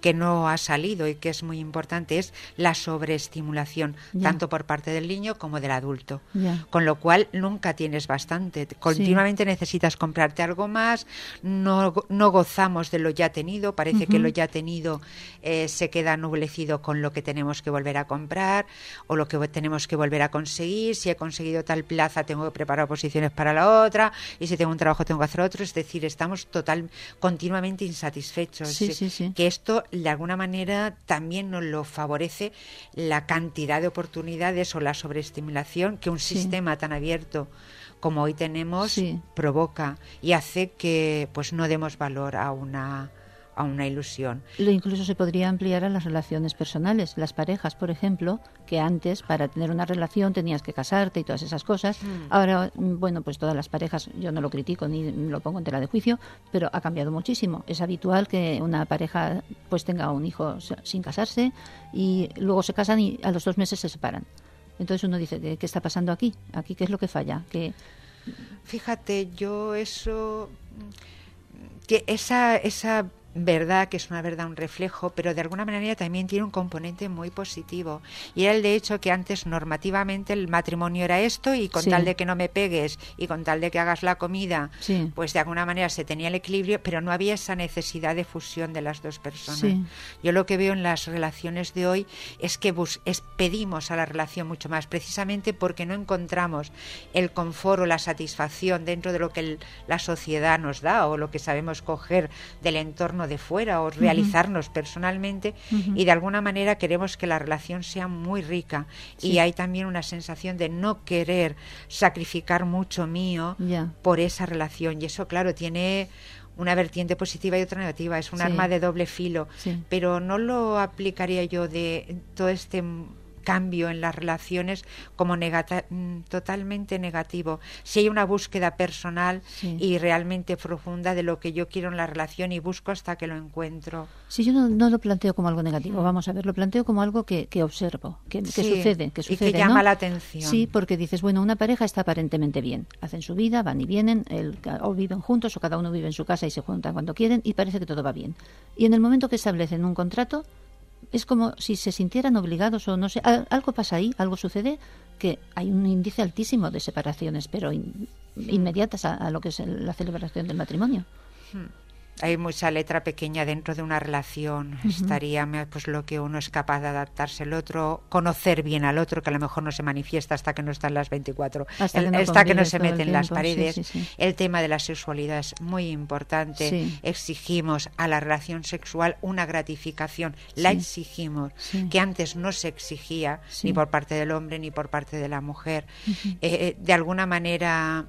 que no ha salido y que es muy importante es la sobreestimulación, tanto por parte del niño como del adulto. Con lo cual nunca tienes bastante. Continuamente necesitas comprarte algo más, no gozamos de lo ya tenido, parece que lo ya tenido se queda nublecido con lo que tenemos que volver a comprar o lo que tenemos que volver a conseguir. Si he conseguido tal plaza tengo que preparar oposiciones para la otra, y si tengo un trabajo tengo que hacer otro. Es decir, estamos continuamente insatisfechos. Que esto de alguna manera también nos lo favorece la cantidad de oportunidades o la sobreestimulación que un sistema tan abierto como hoy tenemos provoca y hace que pues no demos valor a una ilusión.
Incluso se podría ampliar a las relaciones personales, las parejas, por ejemplo, que antes para tener una relación tenías que casarte y todas esas cosas. Ahora, bueno, pues todas las parejas, yo no lo critico ni lo pongo en tela de juicio, pero ha cambiado muchísimo. Es habitual que una pareja pues tenga un hijo sin casarse y luego se casan y a los 2 meses se separan. Entonces uno dice, ¿qué está pasando aquí? ¿Aquí qué es lo que falla?
Fíjate, yo eso... que esa verdad, que es una verdad, un reflejo, pero de alguna manera también tiene un componente muy positivo, y era el de hecho que antes normativamente el matrimonio era esto, y con tal de que no me pegues y con tal de que hagas la comida, pues de alguna manera se tenía el equilibrio, pero no había esa necesidad de fusión de las dos personas. Yo lo que veo en las relaciones de hoy es que pedimos a la relación mucho más, precisamente porque no encontramos el confort o la satisfacción dentro de lo que la sociedad nos da o lo que sabemos coger del entorno de fuera o realizarnos personalmente, y de alguna manera queremos que la relación sea muy rica, y hay también una sensación de no querer sacrificar mucho mío por esa relación, y eso claro tiene una vertiente positiva y otra negativa, es un arma de doble filo, pero no lo aplicaría yo de todo este cambio en las relaciones como totalmente negativo. Si hay una búsqueda personal y realmente profunda de lo que yo quiero en la relación y busco hasta que lo encuentro.
Sí, yo no lo planteo como algo negativo, vamos a ver, lo planteo como algo que observo, que sucede,
y que llama,
¿no?
la atención.
Sí, porque dices, bueno, una pareja está aparentemente bien, hacen su vida, van y vienen, o viven juntos o cada uno vive en su casa y se juntan cuando quieren y parece que todo va bien. Y en el momento que establecen un contrato, es como si se sintieran obligados o no sé, algo pasa ahí, algo sucede, que hay un índice altísimo de separaciones, pero inmediatas a lo que es la celebración del matrimonio.
Hay mucha letra pequeña dentro de una relación. Estaría pues lo que uno es capaz de adaptarse al otro, conocer bien al otro, que a lo mejor no se manifiesta hasta que no están las 24, hasta que no se meten las paredes. El tema de la sexualidad es muy importante. Exigimos a la relación sexual una gratificación, la exigimos, que antes no se exigía ni por parte del hombre ni por parte de la mujer. De alguna manera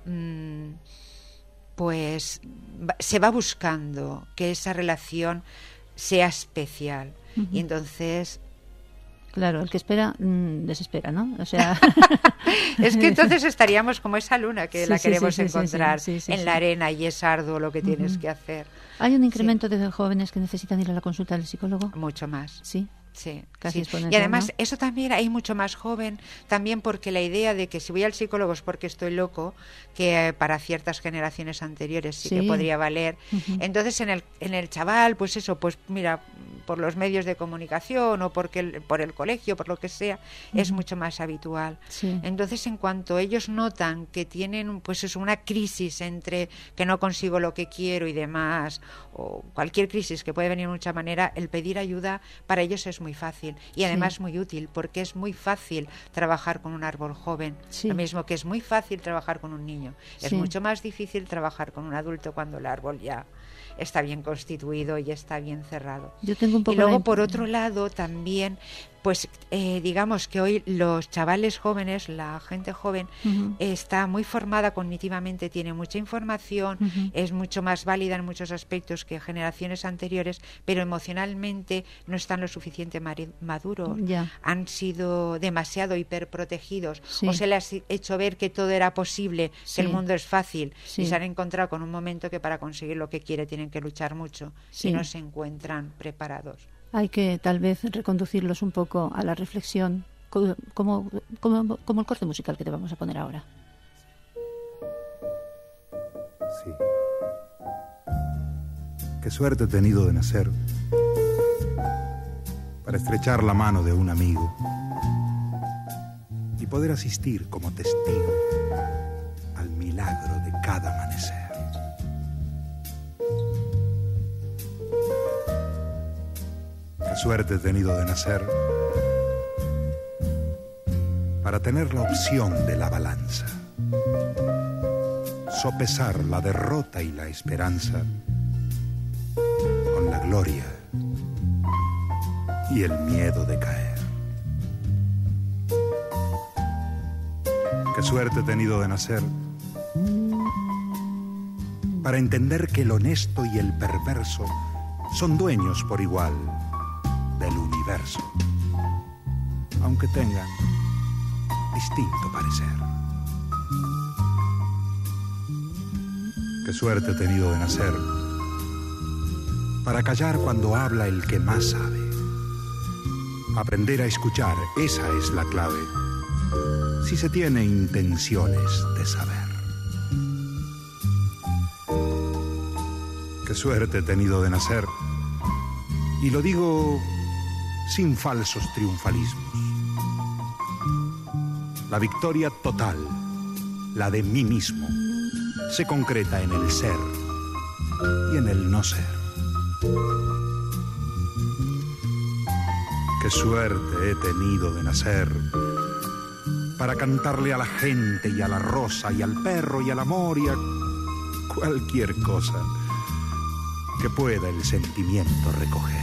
pues se va buscando que esa relación sea especial, y entonces
claro, el que espera desespera, ¿no? O sea,
es que entonces estaríamos como esa luna que la queremos encontrar en la arena, y es arduo lo que tienes que hacer.
¿Hay un incremento de jóvenes que necesitan ir a la consulta del psicólogo?
Mucho más.
Sí,
y además eso también hay mucho más joven, también porque la idea de que si voy al psicólogo es porque estoy loco, que para ciertas generaciones anteriores sí que podría valer. Entonces en el chaval, pues eso, pues mira, por los medios de comunicación o por el colegio, por lo que sea, es mucho más habitual. Entonces en cuanto ellos notan que tienen pues eso, una crisis entre que no consigo lo que quiero y demás, o cualquier crisis que puede venir de mucha manera, el pedir ayuda para ellos es muy fácil, y además muy útil, porque es muy fácil trabajar con un árbol joven, lo mismo que es muy fácil trabajar con un niño. Es mucho más difícil trabajar con un adulto cuando el árbol ya está bien constituido y está bien cerrado.
Yo tengo un poco
y luego por otro lado también pues digamos que hoy los chavales jóvenes, la gente joven, está muy formada cognitivamente, tiene mucha información, es mucho más válida en muchos aspectos que generaciones anteriores, pero emocionalmente no están lo suficiente maduros. Han sido demasiado hiperprotegidos, o se les ha hecho ver que todo era posible, que el mundo es fácil, y se han encontrado con un momento que para conseguir lo que quiere tienen que luchar mucho y no se encuentran preparados.
Hay que tal vez reconducirlos un poco a la reflexión, como el corte musical que te vamos a poner ahora.
Sí. Qué suerte he tenido de nacer para estrechar la mano de un amigo y poder asistir como testigo al milagro de cada amanecer. Qué suerte he tenido de nacer para tener la opción de la balanza, sopesar la derrota y la esperanza con la gloria y el miedo de caer. Qué suerte he tenido de nacer para entender que el honesto y el perverso son dueños por igual del universo, aunque tengan distinto parecer. Qué suerte he tenido de nacer para callar cuando habla el que más sabe. Aprender a escuchar, esa es la clave, si se tiene intenciones de saber. Qué suerte he tenido de nacer, y lo digo sin falsos triunfalismos. La victoria total, la de mí mismo, se concreta en el ser y en el no ser. Qué suerte he tenido de nacer para cantarle a la gente y a la rosa y al perro y al amor y a cualquier cosa que pueda el sentimiento recoger.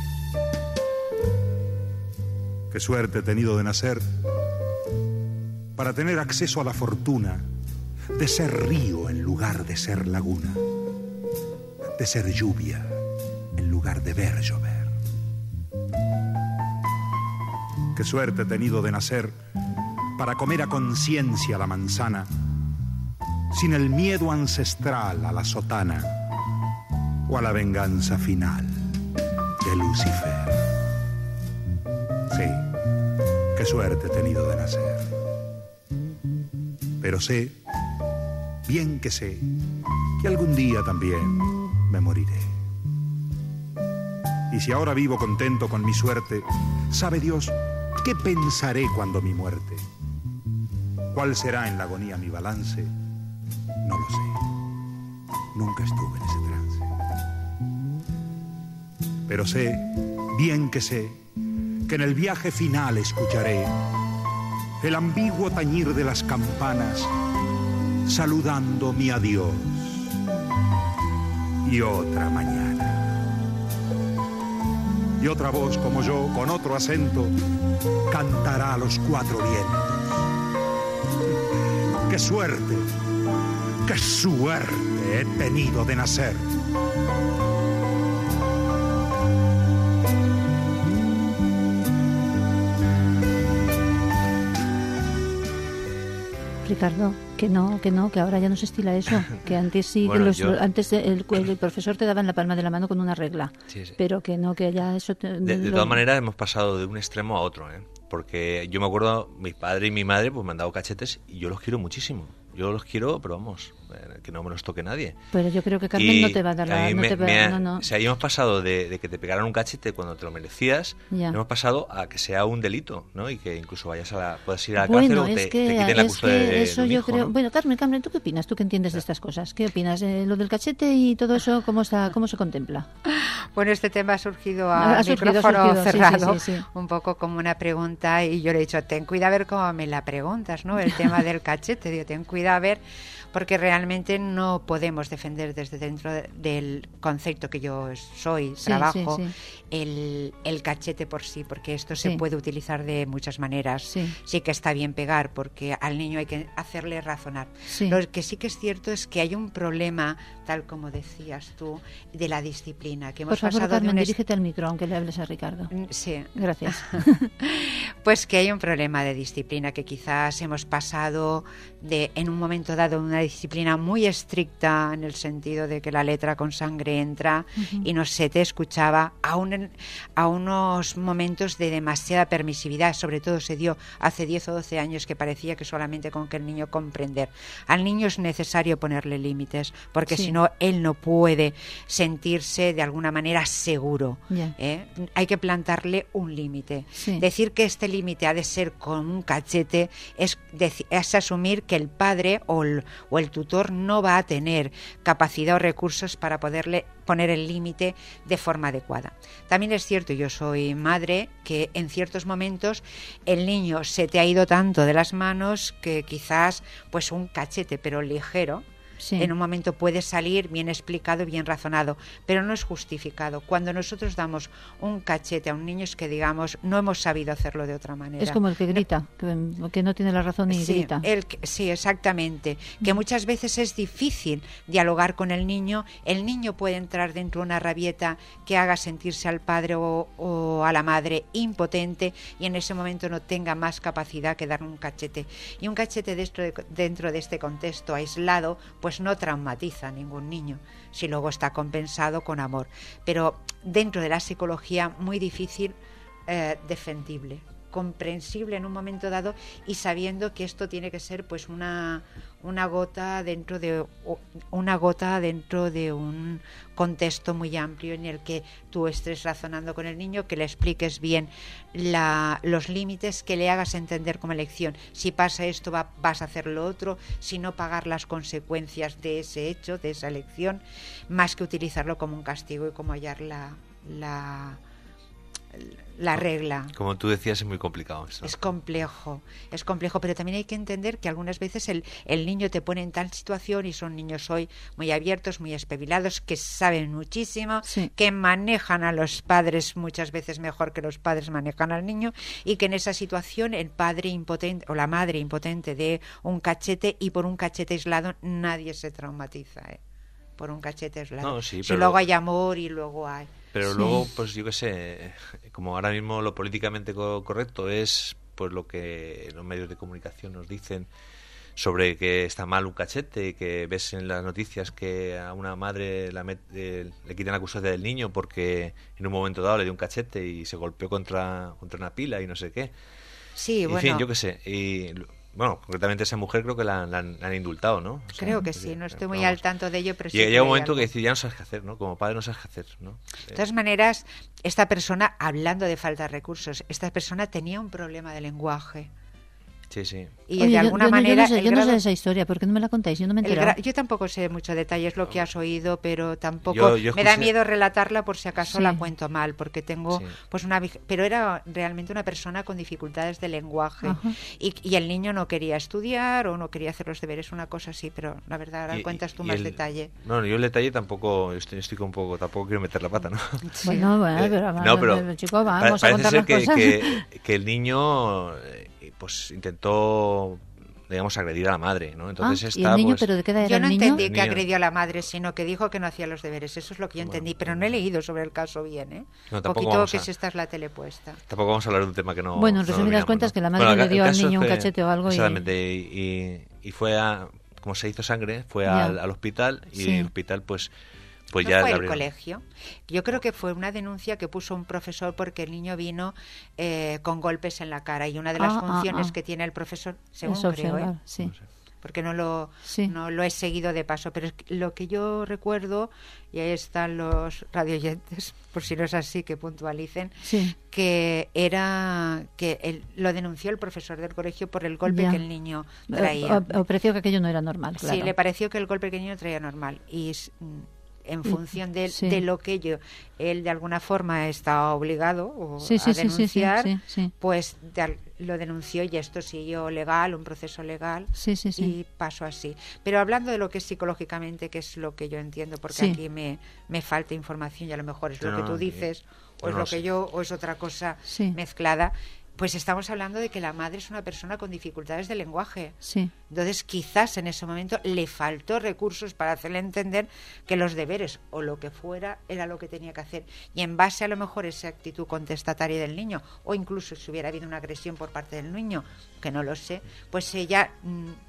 Qué suerte he tenido de nacer para tener acceso a la fortuna de ser río en lugar de ser laguna, de ser lluvia en lugar de ver llover. Qué suerte he tenido de nacer para comer a conciencia la manzana, sin el miedo ancestral a la sotana o a la venganza final de Lucifer. Sí, qué suerte he tenido de nacer. Pero sé, bien que sé, que algún día también me moriré. Y si ahora vivo contento con mi suerte, sabe Dios, ¿qué pensaré cuando mi muerte? ¿Cuál será en la agonía mi balance? No lo sé. Nunca estuve en ese trance. Pero sé, bien que sé, que en el viaje final escucharé el ambiguo tañir de las campanas saludando mi adiós y otra mañana. Y otra voz como yo, con otro acento, cantará a los cuatro vientos. ¡Qué suerte he tenido de nacer!
Ricardo, que ahora ya no se estila eso, que antes sí, bueno, antes el profesor te daba en la palma de la mano con una regla, sí. Pero que ya eso...
De todas maneras hemos pasado de un extremo a otro, porque yo me acuerdo, mi padre y mi madre pues me han dado cachetes y yo los quiero muchísimo. Yo los quiero, pero vamos, que no me los toque nadie.
Pero yo creo que Carmen no te va a dar la...
O sea, hemos pasado de que te pegaran un cachete cuando te lo merecías, hemos pasado a que sea un delito, ¿no? Y que incluso puedas ir a la cárcel o te quiten la custodia de eso yo hijo, creo, ¿no?
Bueno, Carmen, ¿tú qué opinas? ¿Tú qué entiendes de estas cosas? ¿Qué opinas? Lo del cachete y todo eso, ¿cómo se contempla?
Bueno, este tema ha surgido a micrófono cerrado, sí. Un poco como una pregunta, y yo le he dicho, ten cuidado a ver cómo me la preguntas, ¿no? El tema del cachete, digo, ten cuidado a ver, porque realmente no podemos defender desde dentro del concepto que yo trabajo, el cachete por sí, porque esto se puede utilizar de muchas maneras. Sí que está bien pegar, porque al niño hay que hacerle razonar. Lo que sí que es cierto es que hay un problema, tal como decías tú, de la disciplina. Que hemos
por favor,
pasado
Carmen, dirígete al micro, aunque le hables a Ricardo.
Sí.
Gracias.
Pues que hay un problema de disciplina, que quizás hemos pasado en un momento dado una disciplina muy estricta en el sentido de que la letra con sangre entra y no se te escuchaba, a unos momentos de demasiada permisividad. Sobre todo se dio hace 10 o 12 años que parecía que solamente con que el niño comprender. Al niño es necesario ponerle límites, porque si no, él no puede sentirse de alguna manera seguro. Hay que plantarle un límite. Decir que este límite ha de ser con un cachete es asumir que el padre o el tutor no va a tener capacidad o recursos para poderle poner el límite de forma adecuada. También es cierto, yo soy madre, que en ciertos momentos el niño se te ha ido tanto de las manos que quizás pues un cachete, pero ligero, en un momento puede salir bien explicado, bien razonado, pero no es justificado. Cuando nosotros damos un cachete a un niño es que, digamos, no hemos sabido hacerlo de otra manera.
Es como el que grita, que no tiene la razón y grita.
Sí, exactamente. Que muchas veces es difícil dialogar con el niño puede entrar dentro de una rabieta que haga sentirse al padre o a la madre impotente, y en ese momento no tenga más capacidad que dar un cachete. Y un cachete dentro de este contexto aislado pues no traumatiza a ningún niño, si luego está compensado con amor. Pero dentro de la psicología muy difícil, defendible, comprensible en un momento dado, y sabiendo que esto tiene que ser pues una gota dentro de un contexto muy amplio en el que tú estés razonando con el niño, que le expliques bien los límites, que le hagas entender como lección: si pasa esto vas a hacer lo otro, si no, pagar las consecuencias de ese hecho, de esa lección, más que utilizarlo como un castigo y como hallar la regla.
Como tú decías, es muy complicado eso.
Es complejo, pero también hay que entender que algunas veces el niño te pone en tal situación, y son niños hoy muy abiertos, muy espabilados, que saben muchísimo, que manejan a los padres muchas veces mejor que los padres manejan al niño, y que en esa situación el padre impotente o la madre impotente de un cachete, y por un cachete aislado nadie se traumatiza, por un cachete aislado.
No, sí,
si luego hay amor y luego hay...
Pero luego, pues yo qué sé, como ahora mismo lo políticamente correcto es pues lo que los medios de comunicación nos dicen sobre que está mal un cachete, que ves en las noticias que a una madre le quitan la custodia del niño porque en un momento dado le dio un cachete y se golpeó contra una pila y no sé qué.
Sí,
en
bueno.
fin, yo qué sé. Y bueno, concretamente esa mujer creo que la han indultado, ¿no? O sea,
creo que sí, no estoy muy al tanto de ello, pero sí.
Llega un momento que decir, ya no sabes qué hacer, ¿no? Como padre no sabes qué hacer, ¿no?
De todas maneras, esta persona, hablando de falta de recursos, esta persona tenía un problema de lenguaje.
Sí.
Y oye, de alguna manera...
Yo no sé esa historia, ¿por qué no me la contáis? Yo no me he enterado.
Yo tampoco sé mucho detalles lo que has oído, pero tampoco me da miedo relatarla por si acaso la cuento mal, porque tengo pues pero era realmente una persona con dificultades de lenguaje, y el niño no quería estudiar o no quería hacer los deberes, una cosa así, pero la verdad ahora cuentas tú más detalle.
No, yo el detalle tampoco estoy un poco, tampoco quiero meter la pata, ¿no?
Sí. Pero chico, vamos a contar las cosas.
Que el niño pues intentó, digamos, agredir a la madre, ¿no? Entonces
¿y el niño, pero de qué edad era
yo no
el niño?
entendí que agredió a la madre, sino que dijo que no hacía los deberes. Eso es lo que yo entendí, pero no he leído sobre el caso bien, ¿eh?
No,
poquito que si esta es la tele puesta.
Tampoco vamos a hablar de un tema que no...
Bueno, en resumidas cuentas, que la madre le dio al niño un cachete o algo.
Exactamente, y fue como se hizo sangre, fue al hospital, y el hospital pues ya
fue el colegio. Yo creo que fue una denuncia que puso un profesor porque el niño vino con golpes en la cara, y una de las funciones que tiene el profesor, según creo, porque no lo he seguido de paso, pero lo que yo recuerdo, y ahí están los radioyentes, por si no es así, que puntualicen, que era que lo denunció el profesor del colegio por el golpe que el niño traía.
O pareció que aquello no era normal, claro.
Sí, le pareció que el golpe que el niño traía normal, y en función de lo que él de alguna forma está obligado a denunciar, pues lo denunció, y esto siguió legal, un proceso legal, y pasó así. Pero hablando de lo que es psicológicamente, que es lo que yo entiendo, porque aquí me falta información, y a lo mejor es lo que tú dices, o es lo que yo, o es otra cosa mezclada. Pues estamos hablando de que la madre es una persona con dificultades de lenguaje. Entonces, quizás en ese momento le faltó recursos para hacerle entender que los deberes o lo que fuera era lo que tenía que hacer. Y en base a lo mejor esa actitud contestataria del niño, o incluso si hubiera habido una agresión por parte del niño, que no lo sé, pues ella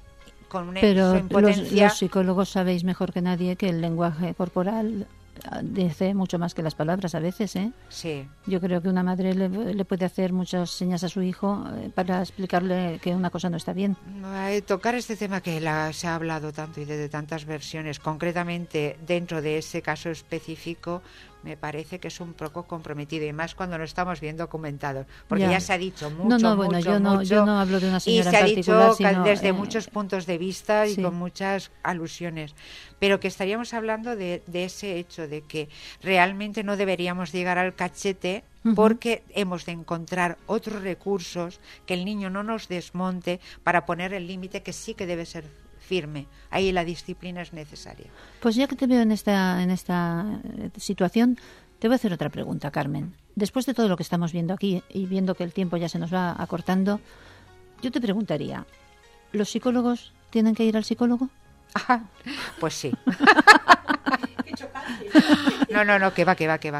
con una
Pero
impotencia.
los psicólogos sabéis mejor que nadie que el lenguaje corporal dice mucho más que las palabras a veces, ¿eh?
Sí.
Yo creo que una madre le puede hacer muchas señas a su hijo para explicarle que una cosa no está bien.
Tocar este tema que se ha hablado tanto y de tantas versiones, concretamente dentro de ese caso específico, me parece que es un poco comprometido, y más cuando no estamos bien documentados, porque ya se ha dicho mucho,
yo no hablo de una señora
y se
en
ha
particular,
dicho desde muchos puntos de vista y con muchas alusiones, pero que estaríamos hablando de ese hecho de que realmente no deberíamos llegar al cachete, porque hemos de encontrar otros recursos que el niño no nos desmonte para poner el límite, que sí que debe ser firme. Ahí la disciplina es necesaria.
Pues ya que te veo en esta situación, te voy a hacer otra pregunta, Carmen. Después de todo lo que estamos viendo aquí y viendo que el tiempo ya se nos va acortando, yo te preguntaría, ¿los psicólogos tienen que ir al psicólogo?
Pues sí. No, que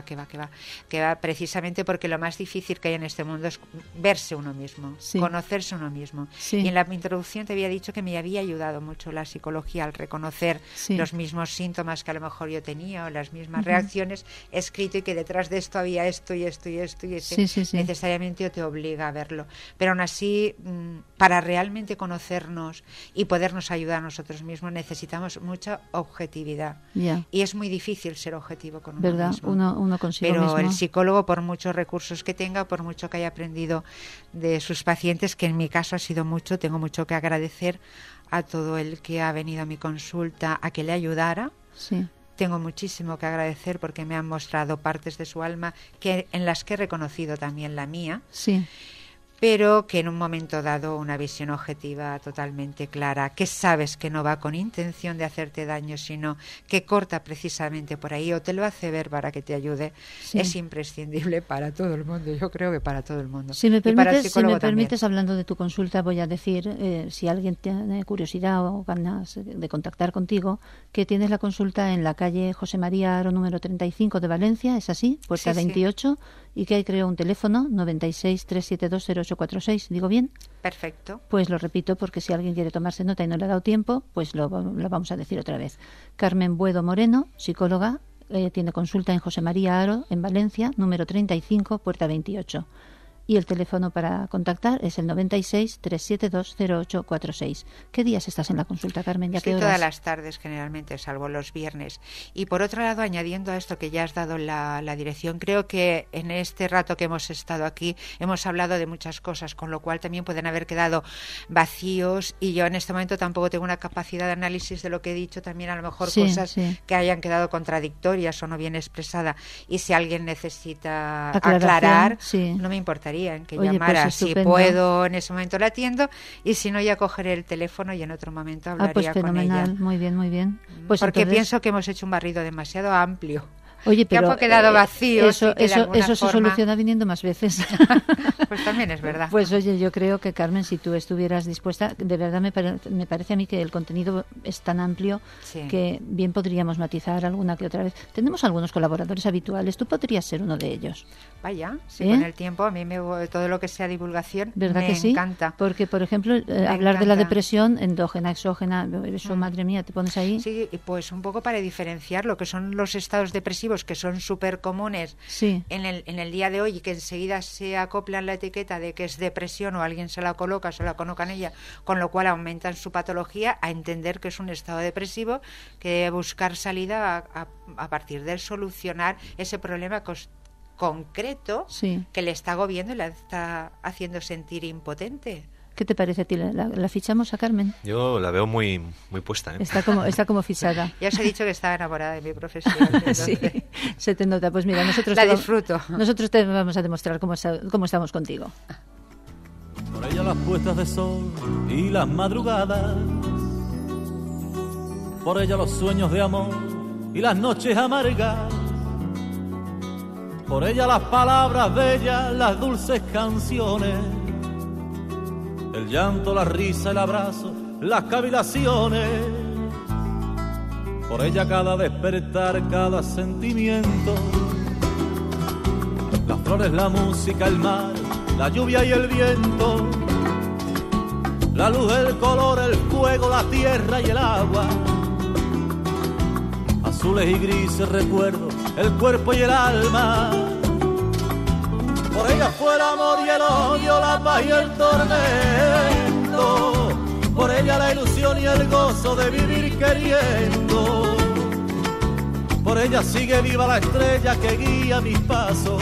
va, precisamente porque lo más difícil que hay en este mundo es verse uno mismo, conocerse uno mismo. Y en la introducción te había dicho que me había ayudado mucho la psicología al reconocer los mismos síntomas que a lo mejor yo tenía o las mismas reacciones, escrito, y que detrás de esto había esto y esto y esto, y necesariamente te obliga a verlo. Pero aún así, para realmente conocernos y podernos ayudar a nosotros mismos, necesitamos mucha objetividad. Y es muy difícil ser objetivo con uno mismo.
Uno consigo mismo.
Pero el psicólogo, por muchos recursos que tenga, por mucho que haya aprendido de sus pacientes, que en mi caso ha sido mucho, tengo mucho que agradecer a todo el que ha venido a mi consulta a que le ayudara. Tengo muchísimo que agradecer porque me han mostrado partes de su alma en las que he reconocido también la mía. Pero que en un momento dado una visión objetiva totalmente clara, que sabes que no va con intención de hacerte daño, sino que corta precisamente por ahí o te lo hace ver para que te ayude, es imprescindible para todo el mundo. Yo creo que para todo el mundo.
Si me permites, hablando de tu consulta, voy a decir, si alguien tiene curiosidad o ganas de contactar contigo, que tienes la consulta en la calle José María Aro número 35 de Valencia, ¿es así? Puerta 28, y que hay, creo, un teléfono 96-372-0846, ¿digo bien?
Perfecto.
Pues lo repito, porque si alguien quiere tomarse nota y no le ha dado tiempo, pues lo vamos a decir otra vez. Carmen Buedo Moreno, psicóloga, tiene consulta en José María Aro, en Valencia, número 35, puerta 28. Y el teléfono para contactar es el 96-372-0846. ¿Qué días estás en la consulta, Carmen? ¿Ya qué horas?
Todas las tardes, generalmente, salvo los viernes. Y por otro lado, añadiendo a esto que ya has dado la dirección, creo que en este rato que hemos estado aquí hemos hablado de muchas cosas, con lo cual también pueden haber quedado vacíos, y yo en este momento tampoco tengo una capacidad de análisis de lo que he dicho, también a lo mejor cosas que hayan quedado contradictorias o no bien expresadas. Y si alguien necesita aclarar, no me importaría en que llamara.
Pues
si puedo en ese momento la atiendo, y si no, ya cogeré el teléfono y en otro momento hablaría con ella.
Muy bien. Pues
porque pienso que hemos hecho un barrido demasiado amplio.
Oye, pero
que ha quedado vacío.
Eso se soluciona viniendo más veces.
Pues también es verdad.
Pues oye, yo creo que, Carmen, si tú estuvieras dispuesta, de verdad me parece a mí que el contenido es tan amplio que bien podríamos matizar alguna que otra vez. Tenemos algunos colaboradores habituales, tú podrías ser uno de ellos.
Vaya, con el tiempo a mí todo lo que sea divulgación
¿verdad
me
que sí?
encanta.
Porque, por ejemplo, hablar de la depresión endógena, exógena, eso, madre mía, te pones ahí.
Sí, y pues un poco para diferenciar lo que son los estados depresivos, que son súper comunes en el día de hoy, y que enseguida se acoplan la etiqueta de que es depresión, o alguien se la coloca en ella, con lo cual aumentan su patología, a entender que es un estado depresivo, que debe buscar salida a partir de solucionar ese problema concreto que le está agobiando y la está haciendo sentir impotente.
¿Qué te parece a ti? ¿La fichamos a Carmen?
Yo la veo muy puesta, ¿eh?
Está como fichada.
Ya os he dicho que estaba enamorada de mi profesión.
Sí, se te nota. Pues mira, nosotros
disfruto.
Nosotros te vamos a demostrar cómo estamos contigo.
Por ella las puestas de sol y las madrugadas, por ella los sueños de amor y las noches amargas, por ella las palabras bellas, las dulces canciones, el llanto, la risa, el abrazo, las cavilaciones, por ella cada despertar, cada sentimiento, las flores, la música, el mar, la lluvia y el viento, la luz, el color, el fuego, la tierra y el agua, azules y grises recuerdos, el cuerpo y el alma. Por ella fue el amor y el odio, la paz y el tormento, por ella la ilusión y el gozo de vivir queriendo. Por ella sigue viva la estrella que guía mis pasos.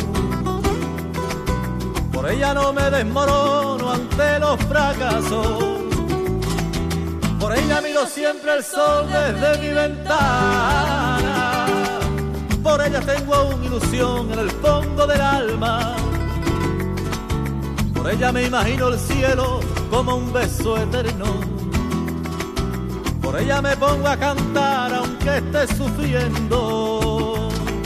Por ella no me desmorono ante los fracasos. Por ella miro siempre el sol desde mi ventana. Por ella tengo aún ilusión en el fondo del alma. Por ella me imagino el cielo como un beso eterno. Por ella me pongo a cantar aunque esté sufriendo.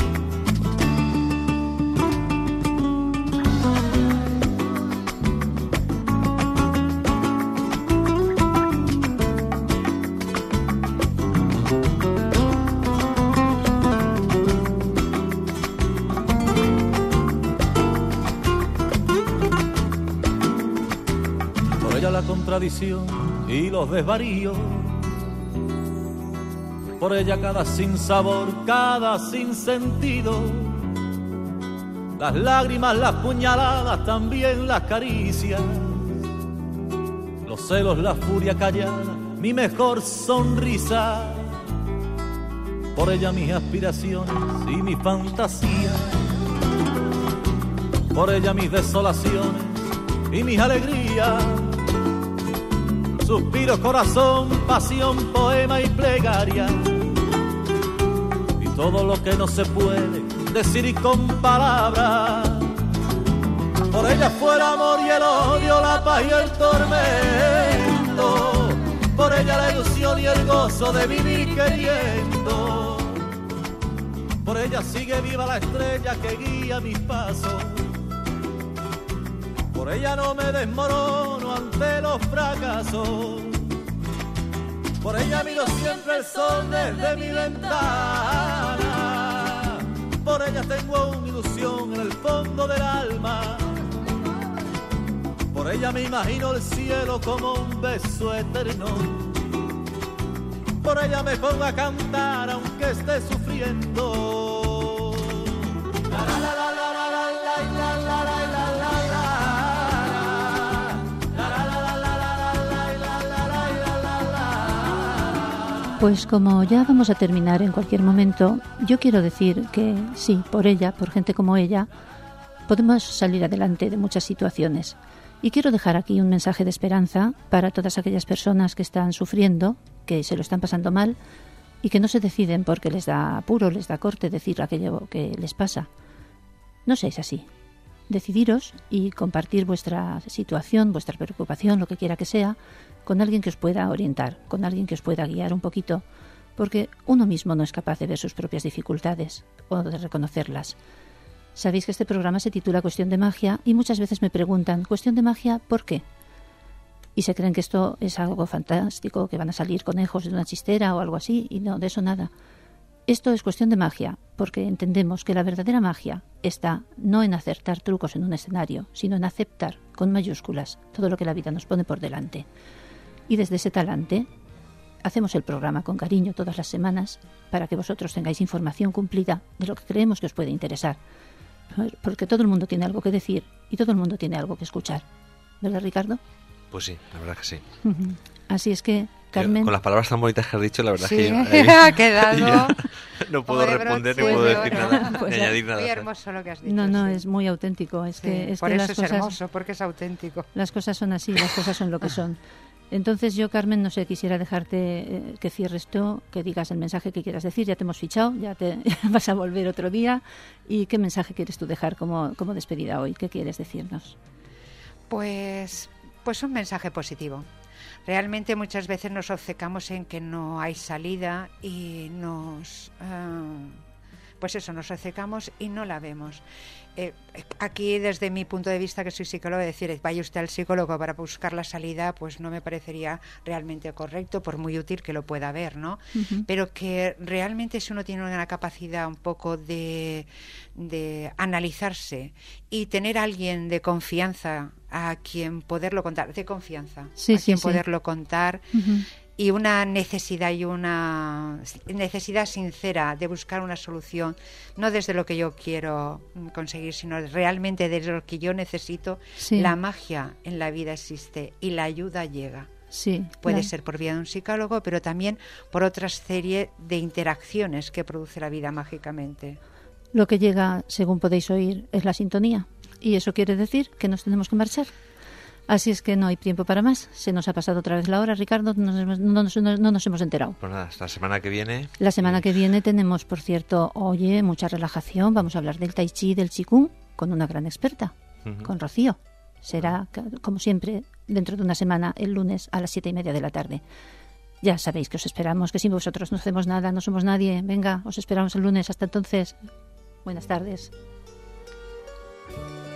Por ella la contradicción y los desvaríos. Por ella cada sinsabor, cada sinsentido. Las lágrimas, las puñaladas, también las caricias. Los celos, la furia callada, mi mejor sonrisa. Por ella mis aspiraciones y mis fantasías. Por ella mis desolaciones y mis alegrías. Suspiros, corazón, pasión, poema y plegaria. Y todo lo que no se puede decir con palabras. Por ella fue el amor y el odio, la paz y el tormento. Por ella la ilusión y el gozo de vivir queriendo. Por ella sigue viva la estrella que guía mis pasos. Por ella no me desmorono ante los fracasos. Por ella miro siempre el sol desde mi ventana. Por ella tengo una ilusión en el fondo del alma. Por ella me imagino el cielo como un beso eterno. Por ella me pongo a cantar aunque esté sufriendo. La, la, la, la, la, la, la, la, la, la, la.
Pues como ya vamos a terminar en cualquier momento, yo quiero decir que sí, por ella, por gente como ella, podemos salir adelante de muchas situaciones. Y quiero dejar aquí un mensaje de esperanza para todas aquellas personas que están sufriendo, que se lo están pasando mal y que no se deciden porque les da apuro, les da corte decir aquello que les pasa. No seáis así. Decidiros y compartir vuestra situación, vuestra preocupación, lo que quiera que sea, con alguien que os pueda orientar, con alguien que os pueda guiar un poquito, porque uno mismo no es capaz de ver sus propias dificultades o de reconocerlas. Sabéis que este programa se titula Cuestión de Magia y muchas veces me preguntan, ¿cuestión de magia por qué? Y se creen que esto es algo fantástico, que van a salir conejos de una chistera o algo así, y no, de eso nada. Esto es cuestión de magia, porque entendemos que la verdadera magia está no en acertar trucos en un escenario, sino en aceptar, con mayúsculas, todo lo que la vida nos pone por delante. Y desde ese talante hacemos el programa con cariño todas las semanas para que vosotros tengáis información cumplida de lo que creemos que os puede interesar. Porque todo el mundo tiene algo que decir y todo el mundo tiene algo que escuchar. ¿Verdad, Ricardo?
Pues sí, la verdad que sí.
Así es que, Carmen...
Con las palabras tan bonitas que has dicho, la verdad
sí,
que yo...
ha quedado...
no puedo responder ni puedo decir nada,
pues
ni añadir nada.
Muy hermoso lo que has dicho.
No,
sí.
Es muy auténtico. Es que
por eso
las
es
cosas,
hermoso, porque es auténtico.
Las cosas son así, las cosas son lo que son. Entonces yo, Carmen, no sé, quisiera dejarte que cierres tú, que digas el mensaje que quieras decir. Ya te hemos fichado, ya vas a volver otro día. ¿Y qué mensaje quieres tú dejar como despedida hoy? ¿Qué quieres decirnos?
Pues un mensaje positivo. Realmente muchas veces nos obcecamos en que no hay salida y nos pues eso, nos resecamos y no la vemos. Aquí, desde mi punto de vista, que soy psicóloga, decir, vaya usted al psicólogo para buscar la salida, pues no me parecería realmente correcto, por muy útil que lo pueda ver, ¿no? Uh-huh. Pero que realmente, si uno tiene una capacidad un poco de analizarse y tener a alguien de confianza a quien poderlo contar, de confianza, poderlo contar, uh-huh. y una necesidad sincera de buscar una solución, no desde lo que yo quiero conseguir, sino realmente desde lo que yo necesito, la magia en la vida existe y la ayuda llega. Sí, puede ser por vía de un psicólogo, pero también por otra serie de interacciones que produce la vida mágicamente.
Lo que llega, según podéis oír, es la sintonía. Y eso quiere decir que nos tenemos que marchar. Así es que no hay tiempo para más. Se nos ha pasado otra vez la hora, Ricardo. No nos hemos enterado.
Pues nada, hasta la semana que viene.
La semana que viene tenemos, por cierto, mucha relajación. Vamos a hablar del Tai Chi, del Qigong, con una gran experta, uh-huh. con Rocío. Será, como siempre, dentro de una semana, el lunes a las 7:30 de la tarde. Ya sabéis que os esperamos, que sin vosotros no hacemos nada, no somos nadie. Venga, os esperamos el lunes. Hasta entonces, buenas tardes.